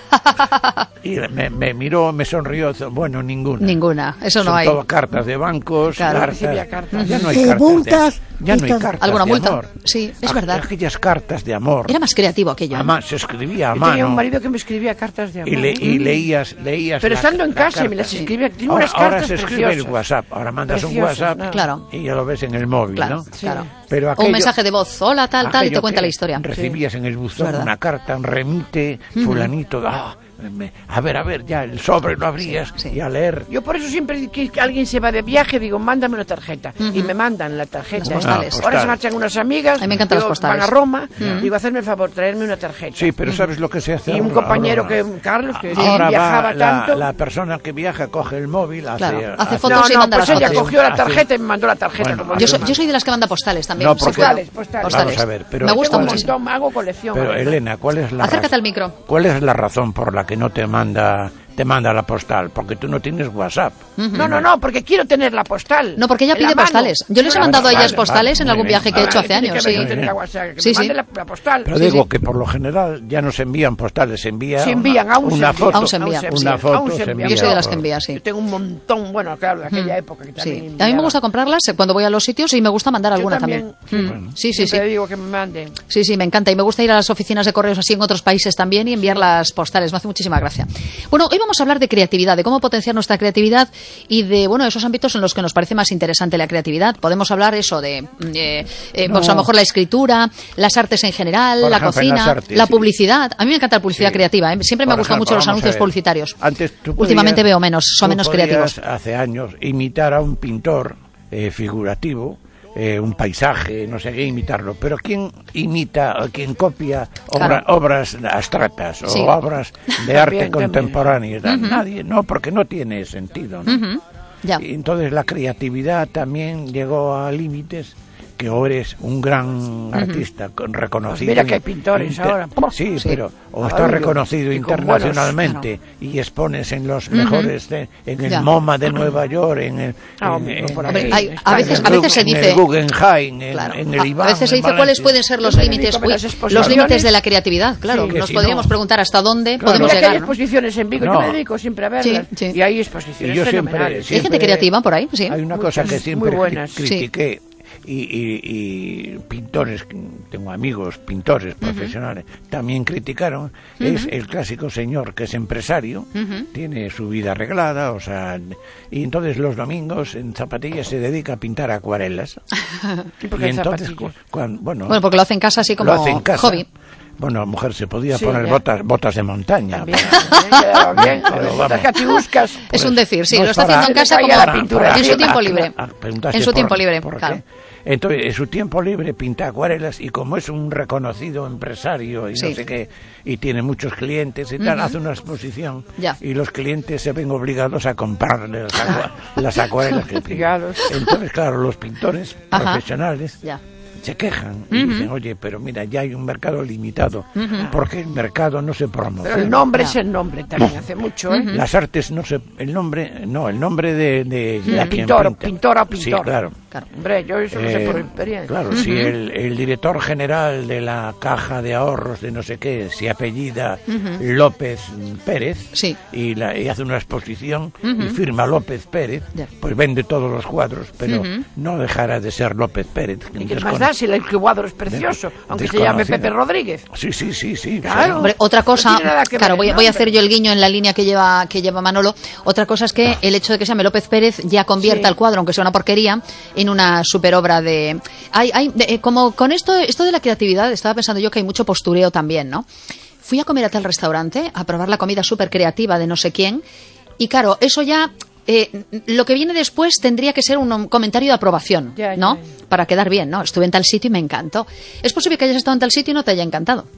S5: el...? Y me, me miró, me sonrió, bueno, ninguna.
S1: Ninguna, eso no
S5: Son
S1: hay.
S5: todo cartas de bancos,
S1: Claro.
S5: cartas,
S3: Recibía cartas.
S5: ya no hay
S4: Sí,
S5: cartas,
S4: multas,
S5: de, ya no hay
S4: y todo.
S5: cartas
S1: ¿Alguna
S5: de
S1: multa?
S5: amor.
S1: Sí, es
S5: Aqu-
S1: verdad.
S5: Aquellas cartas de amor.
S1: Era más creativo aquello. ¿eh?
S5: Además, se escribía a
S3: Yo
S5: mano.
S3: tenía un marido que me escribía cartas de amor.
S5: Y, le, y leías, leías
S3: Pero
S5: la-
S3: estando en
S5: la
S3: casa,
S5: carta.
S3: me las escribía. Tenía
S5: Ahora,
S3: unas
S5: ahora
S3: cartas
S5: se escribe
S3: preciosas.
S5: el WhatsApp. Ahora mandas un
S3: Preciosas,
S5: WhatsApp
S3: ¿no?
S1: Claro.
S5: y ya lo ves en el móvil,
S1: Claro,
S5: ¿no?
S3: Sí.
S1: claro.
S5: Pero
S1: O
S5: aquello,
S1: un mensaje de voz, hola, tal, tal, y te
S5: aquello
S1: cuenta
S5: que
S1: la historia.
S5: Recibías en el buzón
S1: verdad.
S5: una carta, remite, fulanito, ah, me- a ver, a ver, ya el sobre lo abrías
S1: Sí, sí.
S5: y a leer.
S3: Yo por eso siempre que alguien se va de viaje digo, mándame una tarjeta. Y me mandan la tarjeta.
S1: Las postales.
S3: ¿eh?
S5: Ah,
S3: Ahora se
S5: postal.
S3: marchan unas amigas.
S1: A mí me encantan
S3: digo,
S1: las postales.
S3: Van a Roma. Digo, hacerme el favor, traerme una tarjeta.
S5: Sí, pero ¿sabes lo que se hace
S3: Y un
S5: ahora?
S3: compañero
S5: Ahora-
S3: que, Carlos, que
S5: Ahora
S3: viajaba
S5: va la,
S3: tanto.
S5: la persona que viaja, coge el móvil, hace,
S1: Claro, hace
S3: No,
S1: fotos y
S3: no,
S1: manda
S3: pues
S1: las
S3: ella
S1: fotos.
S3: cogió la
S5: Hace-
S3: tarjeta y me mandó la tarjeta.
S5: Bueno,
S3: como
S1: Yo,
S3: mi
S1: soy,
S3: hermano.
S1: yo soy de las que manda postales también.
S5: No,
S1: sí,
S5: porque-
S1: claro.
S3: Postales, postales.
S1: Postales.
S5: Vamos a ver, pero-
S1: Me gusta
S3: Tengo un
S1: muchísimo.
S3: montón, hago colección.
S5: Pero
S3: además.
S5: Elena, ¿cuál es la
S1: Acércate
S5: razón?
S1: al micro.
S5: ¿Cuál es la razón por la que no te manda te manda la postal? Porque tú no tienes WhatsApp.
S3: No, no, no, porque quiero tener la postal.
S1: No, porque ella
S3: en la
S1: pide
S3: mano.
S1: postales. Yo les he
S3: Bueno,
S1: mandado a ellas
S5: vale,
S1: postales
S5: vale,
S1: en
S5: muy
S1: algún
S5: bien.
S1: viaje que he
S5: Vale,
S1: hecho hace
S3: Tiene que
S1: años.
S3: ver,
S1: Sí,
S3: no tiene la WhatsApp, que
S1: sí,
S3: me
S1: sí.
S3: mande la, la postal.
S5: Pero
S1: Sí,
S5: digo
S1: sí.
S5: que por lo general ya no se envían postales, se envía
S3: Se envían,
S5: una,
S3: aún se
S5: una
S3: envían.
S5: foto,
S1: Aún se envían.
S5: una
S3: Aún
S5: foto
S3: se
S5: se
S3: envían.
S5: envía.
S1: Yo soy de las que
S5: por-
S1: envía, sí.
S3: Yo tengo un montón, bueno, claro, de aquella época que también
S1: Sí. A mí me
S3: enviaba.
S1: gusta comprarlas eh, cuando voy a los sitios y me gusta mandar
S3: Yo
S1: alguna
S3: también,
S1: también. Mm. Sí, sí, sí.
S3: Siempre digo que me manden.
S1: Sí, sí, me encanta. Y me gusta ir a las oficinas de correos así en otros países también y enviar las postales. Me hace muchísima gracia. Bueno, hoy vamos a hablar de creatividad, de cómo potenciar nuestra creatividad y de, bueno, esos ámbitos en los que nos parece más interesante la creatividad. Podemos hablar eso de, eh, eh, pues a lo mejor la escritura, las artes en general,
S5: Por
S1: la
S5: ejemplo, en
S1: cocina,
S5: las artes,
S1: la
S5: sí.
S1: publicidad. A mí me encanta la publicidad
S5: Sí.
S1: creativa. ¿eh? Siempre me
S5: Por
S1: han gustado
S5: ejemplo,
S1: mucho los
S5: vamos a
S1: anuncios
S5: ver.
S1: publicitarios.
S5: Antes tú
S1: Últimamente
S5: podías-
S1: veo menos, son
S5: tú
S1: menos
S5: podías,
S1: creativos.
S5: hace años, imitar a un pintor eh, figurativo, eh, un paisaje, no sé qué, imitarlo. Pero ¿quién imita, o quién copia obra-
S1: Claro.
S5: obras abstractas o
S1: Sí.
S5: obras de arte
S3: También, también.
S5: contemporáneo? y tal? Nadie, no, porque no tiene sentido, ¿no?
S1: Ujú. Ya.
S5: Y entonces la creatividad también llegó a límites que o eres un gran artista con- reconocido.
S3: Pues mira que hay pintores
S5: inter-
S3: ahora.
S5: Sí,
S1: Sí.
S5: pero o
S3: Ah,
S5: estás
S3: yo-
S5: reconocido
S3: y con
S5: internacionalmente y expones en los mejores, de- en el
S1: Ya.
S5: MoMA de Nueva York, en el,
S3: Ah,
S5: en-
S3: hombre,
S5: en-
S3: por
S5: en-
S3: ahí.
S1: Hombre, hay-
S5: en
S1: a veces,
S5: el
S1: a veces se
S5: Gu- en
S1: dice...
S5: el Guggenheim, en,
S1: Claro.
S5: en el
S1: A-
S5: Iván,
S1: a veces se
S5: en
S1: dice cuáles
S5: Valencia.
S1: pueden ser los
S3: Yo me
S1: límites,
S3: dedico a
S1: uy,
S3: las
S1: los
S3: exposiciones.
S1: límites de la creatividad. Claro,
S5: Sí, que
S1: nos
S5: si
S1: podríamos
S5: no-
S1: preguntar hasta dónde
S5: Claro,
S1: podemos
S3: Mira que hay
S1: llegar, ¿no?
S3: exposiciones en Vigo,
S5: No.
S3: yo me dedico siempre a verlas.
S1: Sí, sí.
S3: Y hay
S5: Y
S3: exposiciones
S5: yo siempre,
S3: fenomenales.
S1: Hay gente creativa por ahí, sí.
S5: Hay una
S3: Muchas,
S5: cosa que
S3: muy
S5: siempre cri-
S3: buenas.
S5: critiqué y, y- y pintores, tengo amigos pintores profesionales, también criticaron, es el clásico señor que es empresario, tiene su vida arreglada, o sea, y entonces los domingos en zapatillas se dedica a pintar acuarelas.
S3: ¿Y por
S5: Y
S3: qué
S5: entonces,
S3: zapatillas?
S5: cu- cuan- bueno,
S1: Bueno, porque lo hace en casa así como
S5: lo hace en casa.
S1: hobby.
S5: Bueno, mujer se podía
S3: Sí,
S5: poner
S3: ya.
S5: botas botas de montaña.
S3: También, también, quedaba bien.
S5: Pero
S3: Las
S5: vamos.
S3: catiuscas.
S1: Es un decir, sí,
S5: no
S1: lo
S5: es
S1: está
S5: para-
S1: haciendo en
S3: Se
S1: casa
S3: le
S1: como
S3: caía la pintura
S1: en su
S3: encima.
S1: tiempo libre.
S5: Ah, preguntaste
S1: En su
S5: por-
S1: tiempo libre,
S5: por qué.
S1: claro.
S5: Entonces, en su tiempo libre pinta acuarelas y como es un reconocido empresario y
S1: Sí.
S5: no sé qué, y tiene muchos clientes y tal, hace una exposición
S1: Ya.
S5: y los clientes se ven obligados a comprarle las, acua- las acuarelas que pinta.
S3: Obligados.
S5: Entonces, claro, los pintores
S1: Ajá.
S5: profesionales
S1: Ya.
S5: se quejan y dicen, oye, pero mira, ya hay un mercado limitado, porque el mercado no se
S3: Pero
S5: promociona.
S3: el nombre
S1: Ya.
S3: es el nombre también, hace mucho, ¿eh?
S5: Las artes no se... El nombre, no, el nombre de... De,
S3: De
S5: de quien
S3: pintor,
S5: pinta.
S3: pintora o
S5: Sí,
S3: pintor.
S5: claro.
S1: Claro.
S3: Hombre, yo eso lo sé
S5: Eh,
S3: por experiencia.
S5: Claro, si el, el director general de la Caja de Ahorros de no sé qué se apellida López Pérez
S1: Sí.
S5: y, la- y hace una exposición y firma López Pérez,
S1: Ya.
S5: pues vende todos los cuadros, pero no dejará de ser López Pérez.
S3: ¿Y qué
S5: Descono-
S3: más da si el cuadro es precioso? Aunque se llame
S5: desconocido.
S3: Pepe Rodríguez.
S5: Sí, sí, sí, sí.
S3: Claro.
S1: Hombre, otra
S3: No
S1: cosa,
S3: tiene nada que ver
S1: claro,
S3: el
S1: voy, voy a
S3: nombre.
S1: hacer yo el guiño en la línea que lleva que lleva Manolo. Otra cosa es que el hecho de que se llame López Pérez ya convierta
S3: Sí.
S1: el cuadro, aunque sea una porquería, en una superobra de. Hay, hay, de- eh, como con esto, esto de la creatividad, estaba pensando yo que hay mucho postureo también, ¿no? Fui a comer a tal restaurante, a probar la comida súper creativa de no sé quién, y claro, eso ya. Eh, lo que viene después tendría que ser un comentario de aprobación,
S3: Ya,
S1: ¿no?
S3: ya, ya.
S1: Para quedar bien, ¿no? Estuve en tal sitio y me encantó. ¿Es posible que hayas estado en tal sitio y no te haya encantado?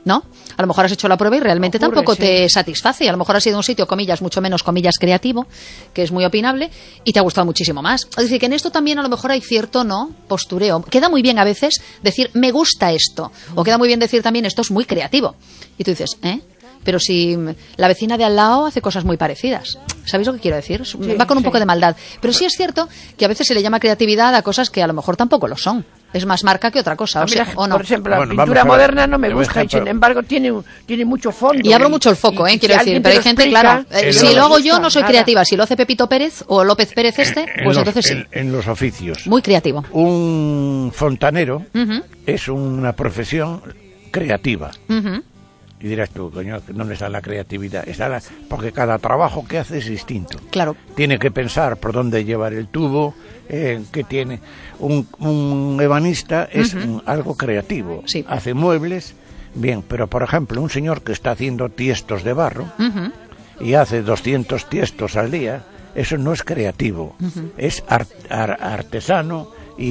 S1: ¿no? A lo mejor has hecho la prueba y realmente
S3: Ocurre,
S1: tampoco
S3: sí.
S1: te satisface. Y a lo mejor has ido a un sitio, comillas, mucho menos, comillas, creativo, que es muy opinable, y te ha gustado muchísimo más. Es decir, que en esto también a lo mejor hay cierto, ¿no?, postureo. Queda muy bien a veces decir, me gusta esto. O queda muy bien decir también, esto es muy creativo. Y tú dices, ¿eh? Pero si la vecina de al lado hace cosas muy parecidas. ¿Sabéis lo que quiero decir?
S3: Sí,
S1: Va con un
S3: sí.
S1: poco de maldad. Pero sí es cierto que a veces se le llama creatividad a cosas que a lo mejor tampoco lo son. Es más marca que otra cosa,
S3: A
S1: o,
S3: mí
S1: sea,
S3: la-
S1: ¿o no?
S3: Por ejemplo, la
S5: Bueno,
S3: pintura
S5: vamos a ver.
S3: moderna no me
S5: Por
S3: gusta y
S5: ejemplo-
S3: sin embargo tiene, un- tiene mucho fondo.
S1: Y abro mucho el foco, ¿eh? Quiero
S3: si
S1: decir,
S3: alguien
S1: pero
S3: te
S1: hay
S3: lo
S1: gente,
S3: explica,
S1: claro, eh,
S5: En
S1: si
S5: los-
S1: lo hago yo no soy
S3: nada.
S1: creativa, si lo hace Pepito Pérez o López Pérez este,
S5: En
S1: pues
S5: los-
S1: entonces sí.
S5: en- en los oficios.
S1: Muy creativo.
S5: Un fontanero
S1: Ujú,
S5: es una profesión creativa.
S1: ujú.
S5: Y dirás tú, coño, ¿dónde está la creatividad? Está la- porque cada trabajo que hace es distinto.
S1: Claro.
S5: Tiene que pensar por dónde llevar el tubo, eh, que tiene. Un, un ebanista es un- algo creativo.
S1: Sí.
S5: Hace muebles, bien, pero por ejemplo, un señor que está haciendo tiestos de barro
S1: Ujú.
S5: y hace doscientos tiestos al día, eso no es creativo, es ar- ar- artesano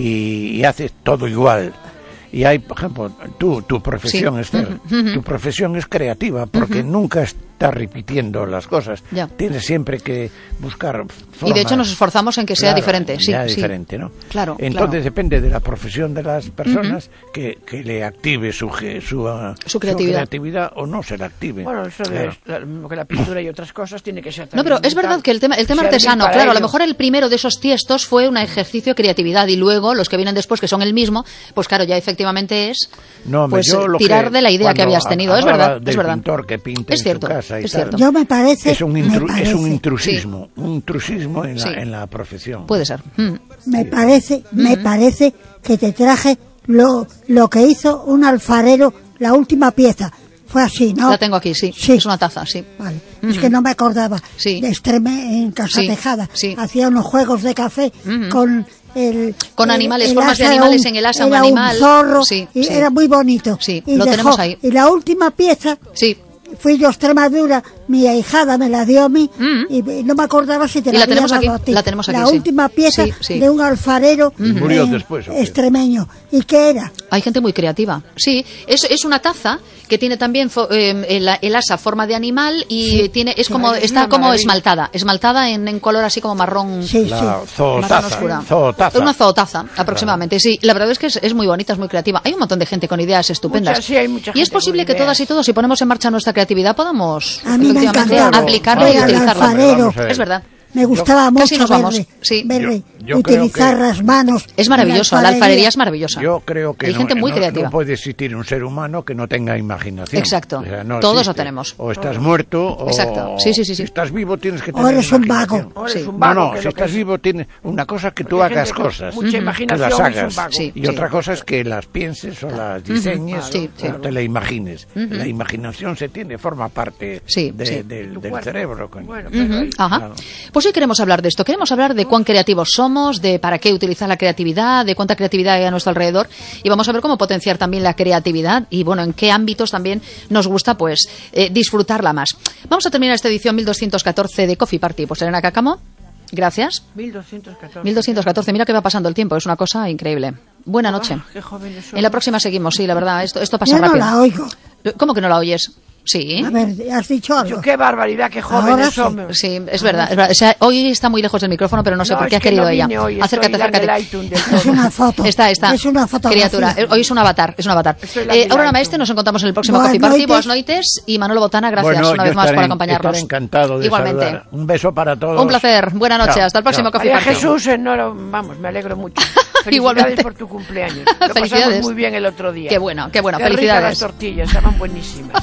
S5: y, y hace todo igual. Y hay, por ejemplo, tú, tu profesión,
S1: Sí.
S5: Esther,
S1: Ujú, ujú.
S5: tu profesión es creativa porque nunca está repitiendo las cosas.
S1: Ya.
S5: Tienes siempre que buscar
S1: Y de hecho
S5: formas.
S1: nos esforzamos en que sea
S5: Claro,
S1: diferente. Sí,
S5: ya
S1: sí.
S5: diferente, ¿no?
S1: Claro,
S5: Entonces
S1: claro.
S5: depende de la profesión de las personas que, que le active su, ge- su, ah,
S1: Su creatividad.
S5: creatividad o no se la active.
S3: Bueno, eso de
S5: Claro.
S3: la, lo mismo que la pintura y otras cosas tiene que ser.
S1: No, pero
S3: también
S1: es verdad
S3: mental.
S1: que el tema, el tema
S3: Ser
S1: artesano,
S3: bien para
S1: claro, a lo
S3: ello.
S1: mejor el primero de esos tiestos fue un ejercicio de creatividad y luego los que vienen después, que son el mismo, pues claro, ya efectivamente es
S5: No, hombre,
S1: pues
S5: yo lo
S1: tirar
S5: que-
S1: de la idea que
S5: cuando
S1: habías tenido. Es
S5: hablaba
S1: verdad, es
S5: del
S1: verdad.
S5: pintor que pinta
S1: Es
S5: en
S1: cierto,
S5: su casa y
S1: es
S5: tal.
S1: cierto.
S4: Yo me parece,
S5: Es un,
S4: me
S5: intru-
S4: parece,
S5: es un intrusismo, un intrusismo en la,
S1: Sí.
S5: en la profesión.
S1: Puede ser. Mm.
S4: me parece, me parece que te traje lo, lo que hizo un alfarero, la última pieza. Fue así, ¿no?
S1: La tengo aquí, sí.
S4: Sí.
S1: Es una taza, sí.
S4: Vale. Es que no me acordaba.
S1: Sí.
S4: De Extreme en Casa
S1: Sí,
S4: Tejada.
S1: sí.
S4: Hacía unos juegos de café
S1: Ujú.
S4: con el...
S1: Con
S4: el-
S1: animales,
S4: el
S1: formas de
S4: asa era
S1: animales en el asa, un
S4: era
S1: animal.
S4: Un zorro,
S1: Sí,
S4: y
S1: sí.
S4: era muy bonito.
S1: Sí,
S4: y
S1: lo
S4: dejó-
S1: tenemos ahí.
S4: Y la última pieza,
S1: Sí.
S4: fui yo a Extremadura, mi ahijada me la dio a mí,
S1: Mm.
S4: y no me acordaba si te
S1: Y
S4: la,
S1: la
S4: había
S1: tenemos
S4: dado
S1: aquí,
S4: a ti.
S1: la tenemos aquí,
S4: La
S1: sí.
S4: última pieza
S1: Sí, sí.
S4: de un alfarero
S5: ¿Y murió
S4: eh,
S5: después, o qué?
S4: extremeño. ¿Y qué era?
S1: Hay gente muy creativa. Sí, es, es una taza que tiene también fo- eh, el, el asa forma de animal y tiene es como
S3: Ay, es
S1: está
S3: una
S1: como
S3: maravilla.
S1: esmaltada, esmaltada en, en color así como marrón.
S4: Sí,
S5: La
S4: sí.
S1: Marrón
S5: zootaza.
S1: oscura.
S5: Zootaza.
S1: Una zootaza, aproximadamente. Sí, la verdad es que es, es muy bonita, es muy creativa. Hay un montón de gente con ideas estupendas.
S3: Mucha- sí, hay mucha
S1: y es
S3: gente con
S1: posible que
S3: ideas.
S1: todas y todos, si ponemos en marcha nuestra creatividad, podamos
S4: A mí me
S1: efectivamente
S4: encantaba
S1: aplicarla y
S4: ver al
S1: utilizarla.
S4: alfarero.
S5: Vamos a ver.
S1: Es verdad.
S4: Me gustaba
S1: Casi
S4: mucho
S1: nos vamos,
S4: verle,
S1: sí.
S4: verle
S5: Yo- yo creo
S4: utilizar
S5: que-
S4: las manos.
S1: Es
S4: en
S1: maravilloso, la alfarería es maravillosa.
S5: Yo creo que
S1: Hay
S5: no,
S1: gente muy
S5: no-
S1: creativa.
S5: no puede existir un ser humano que no tenga imaginación.
S1: Exacto.
S5: no
S1: Todos
S5: existe.
S1: lo tenemos.
S5: O estás muerto o
S1: Exacto. Sí, sí, sí, sí.
S5: si estás vivo tienes que tener
S4: Ahora es un
S5: imaginación.
S4: vago.
S3: Ahora
S1: Sí.
S3: es un
S5: No,
S3: vago,
S5: no,
S3: que
S5: si
S3: lo que
S5: estás
S3: es-
S5: vivo tienes una cosa que tú
S3: Porque hay
S5: hagas
S3: gente con
S5: cosas,
S3: mucha
S5: que
S3: imaginación
S5: las
S3: es un
S5: hagas,
S3: vago.
S1: Sí,
S5: y
S1: sí.
S5: otra cosa es que las pienses o las diseñes
S1: Sí, sí.
S5: o te la imagines. La imaginación se tiene, forma parte
S1: Sí,
S5: de-
S1: sí.
S5: del,
S3: Tu
S5: del
S3: cuerpo.
S5: cerebro. coño.
S3: Bueno, pero
S1: Ujú,
S3: ahí-
S1: ajá.
S5: Claro.
S1: Pues hoy queremos hablar de esto. Queremos hablar de cuán creativos somos, de para qué utilizar la creatividad, de cuánta creatividad hay a nuestro alrededor y vamos a ver cómo potenciar también la creatividad y bueno, en qué ámbitos también nos gusta pues eh, disfrutarla más. Vamos a terminar esta edición mil doscientos catorce de Coffee Party. Pues Elena Cáccamo, gracias.
S3: mil doscientos catorce.
S1: mil doscientos catorce, mira que va pasando el tiempo, es una cosa increíble. Buena noche.
S3: Ah, qué jóvenes son.
S1: En la próxima seguimos, sí, la verdad, esto, esto pasa
S4: Yo no
S1: rápido.
S4: la oigo.
S1: ¿Cómo que no la oyes? Sí.
S4: A ver, has dicho algo.
S3: Yo, qué barbaridad, qué
S4: Ahora
S3: jóvenes
S4: sí.
S3: son.
S1: Sí, es verdad, es verdad. O sea, hoy está muy lejos del micrófono, pero no sé
S3: No,
S1: por qué
S3: es
S1: ha
S3: que
S1: querido
S3: no
S1: ella.
S3: vine hoy,
S1: Acércate,
S3: estoy dando
S1: acércate.
S3: el iTunes del
S4: Es
S3: todo.
S4: una foto.
S1: Está, está.
S4: Es una fotografía.
S1: Criatura. Eh, Hoy es un avatar, es un avatar.
S3: Estoy la
S1: Eh,
S3: vida
S1: Aurora
S3: y
S1: Maestre,
S3: tú.
S1: nos encontramos en el próximo
S4: Buenas
S1: Coffee Party.
S4: noites.
S1: Buenas noites. Y Manolo Botana, gracias
S5: Bueno,
S1: una
S5: yo
S1: vez más
S5: estaré,
S1: por acompañarnos.
S5: estaré encantado de
S1: Igualmente.
S5: saludar. Un beso para todos.
S1: Un placer. Buenas noches.
S5: Chao,
S1: Hasta el próximo
S5: chao.
S1: Coffee
S3: María
S1: Party.
S3: Jesús, eh, no lo- vamos, me alegro mucho. Felicidades
S1: Igualmente.
S3: por tu cumpleaños. Lo pasamos
S1: Felicidades.
S3: muy bien el otro día.
S1: Qué bueno, qué bueno.
S3: Qué ricas
S1: Felicidades.
S3: las tortillas, estaban buenísimas.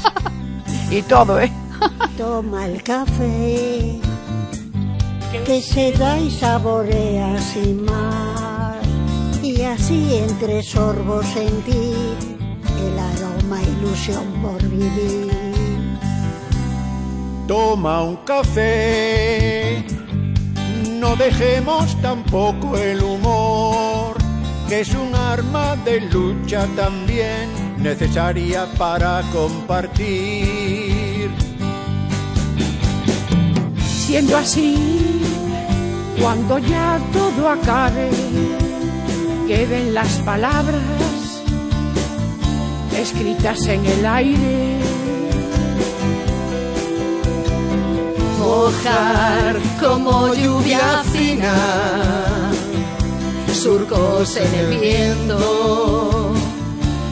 S3: Y todo, ¿eh?
S4: Toma el café que se da y saborea sin más. Y así entre sorbos sentir el aroma ilusión por vivir.
S6: Toma un café, no dejemos tampoco el humor, que es un arma de lucha también necesaria para compartir.
S3: Siendo así, cuando ya todo acabe, queden las palabras escritas en el aire.
S1: Mojar como lluvia fina, surcos en el viento.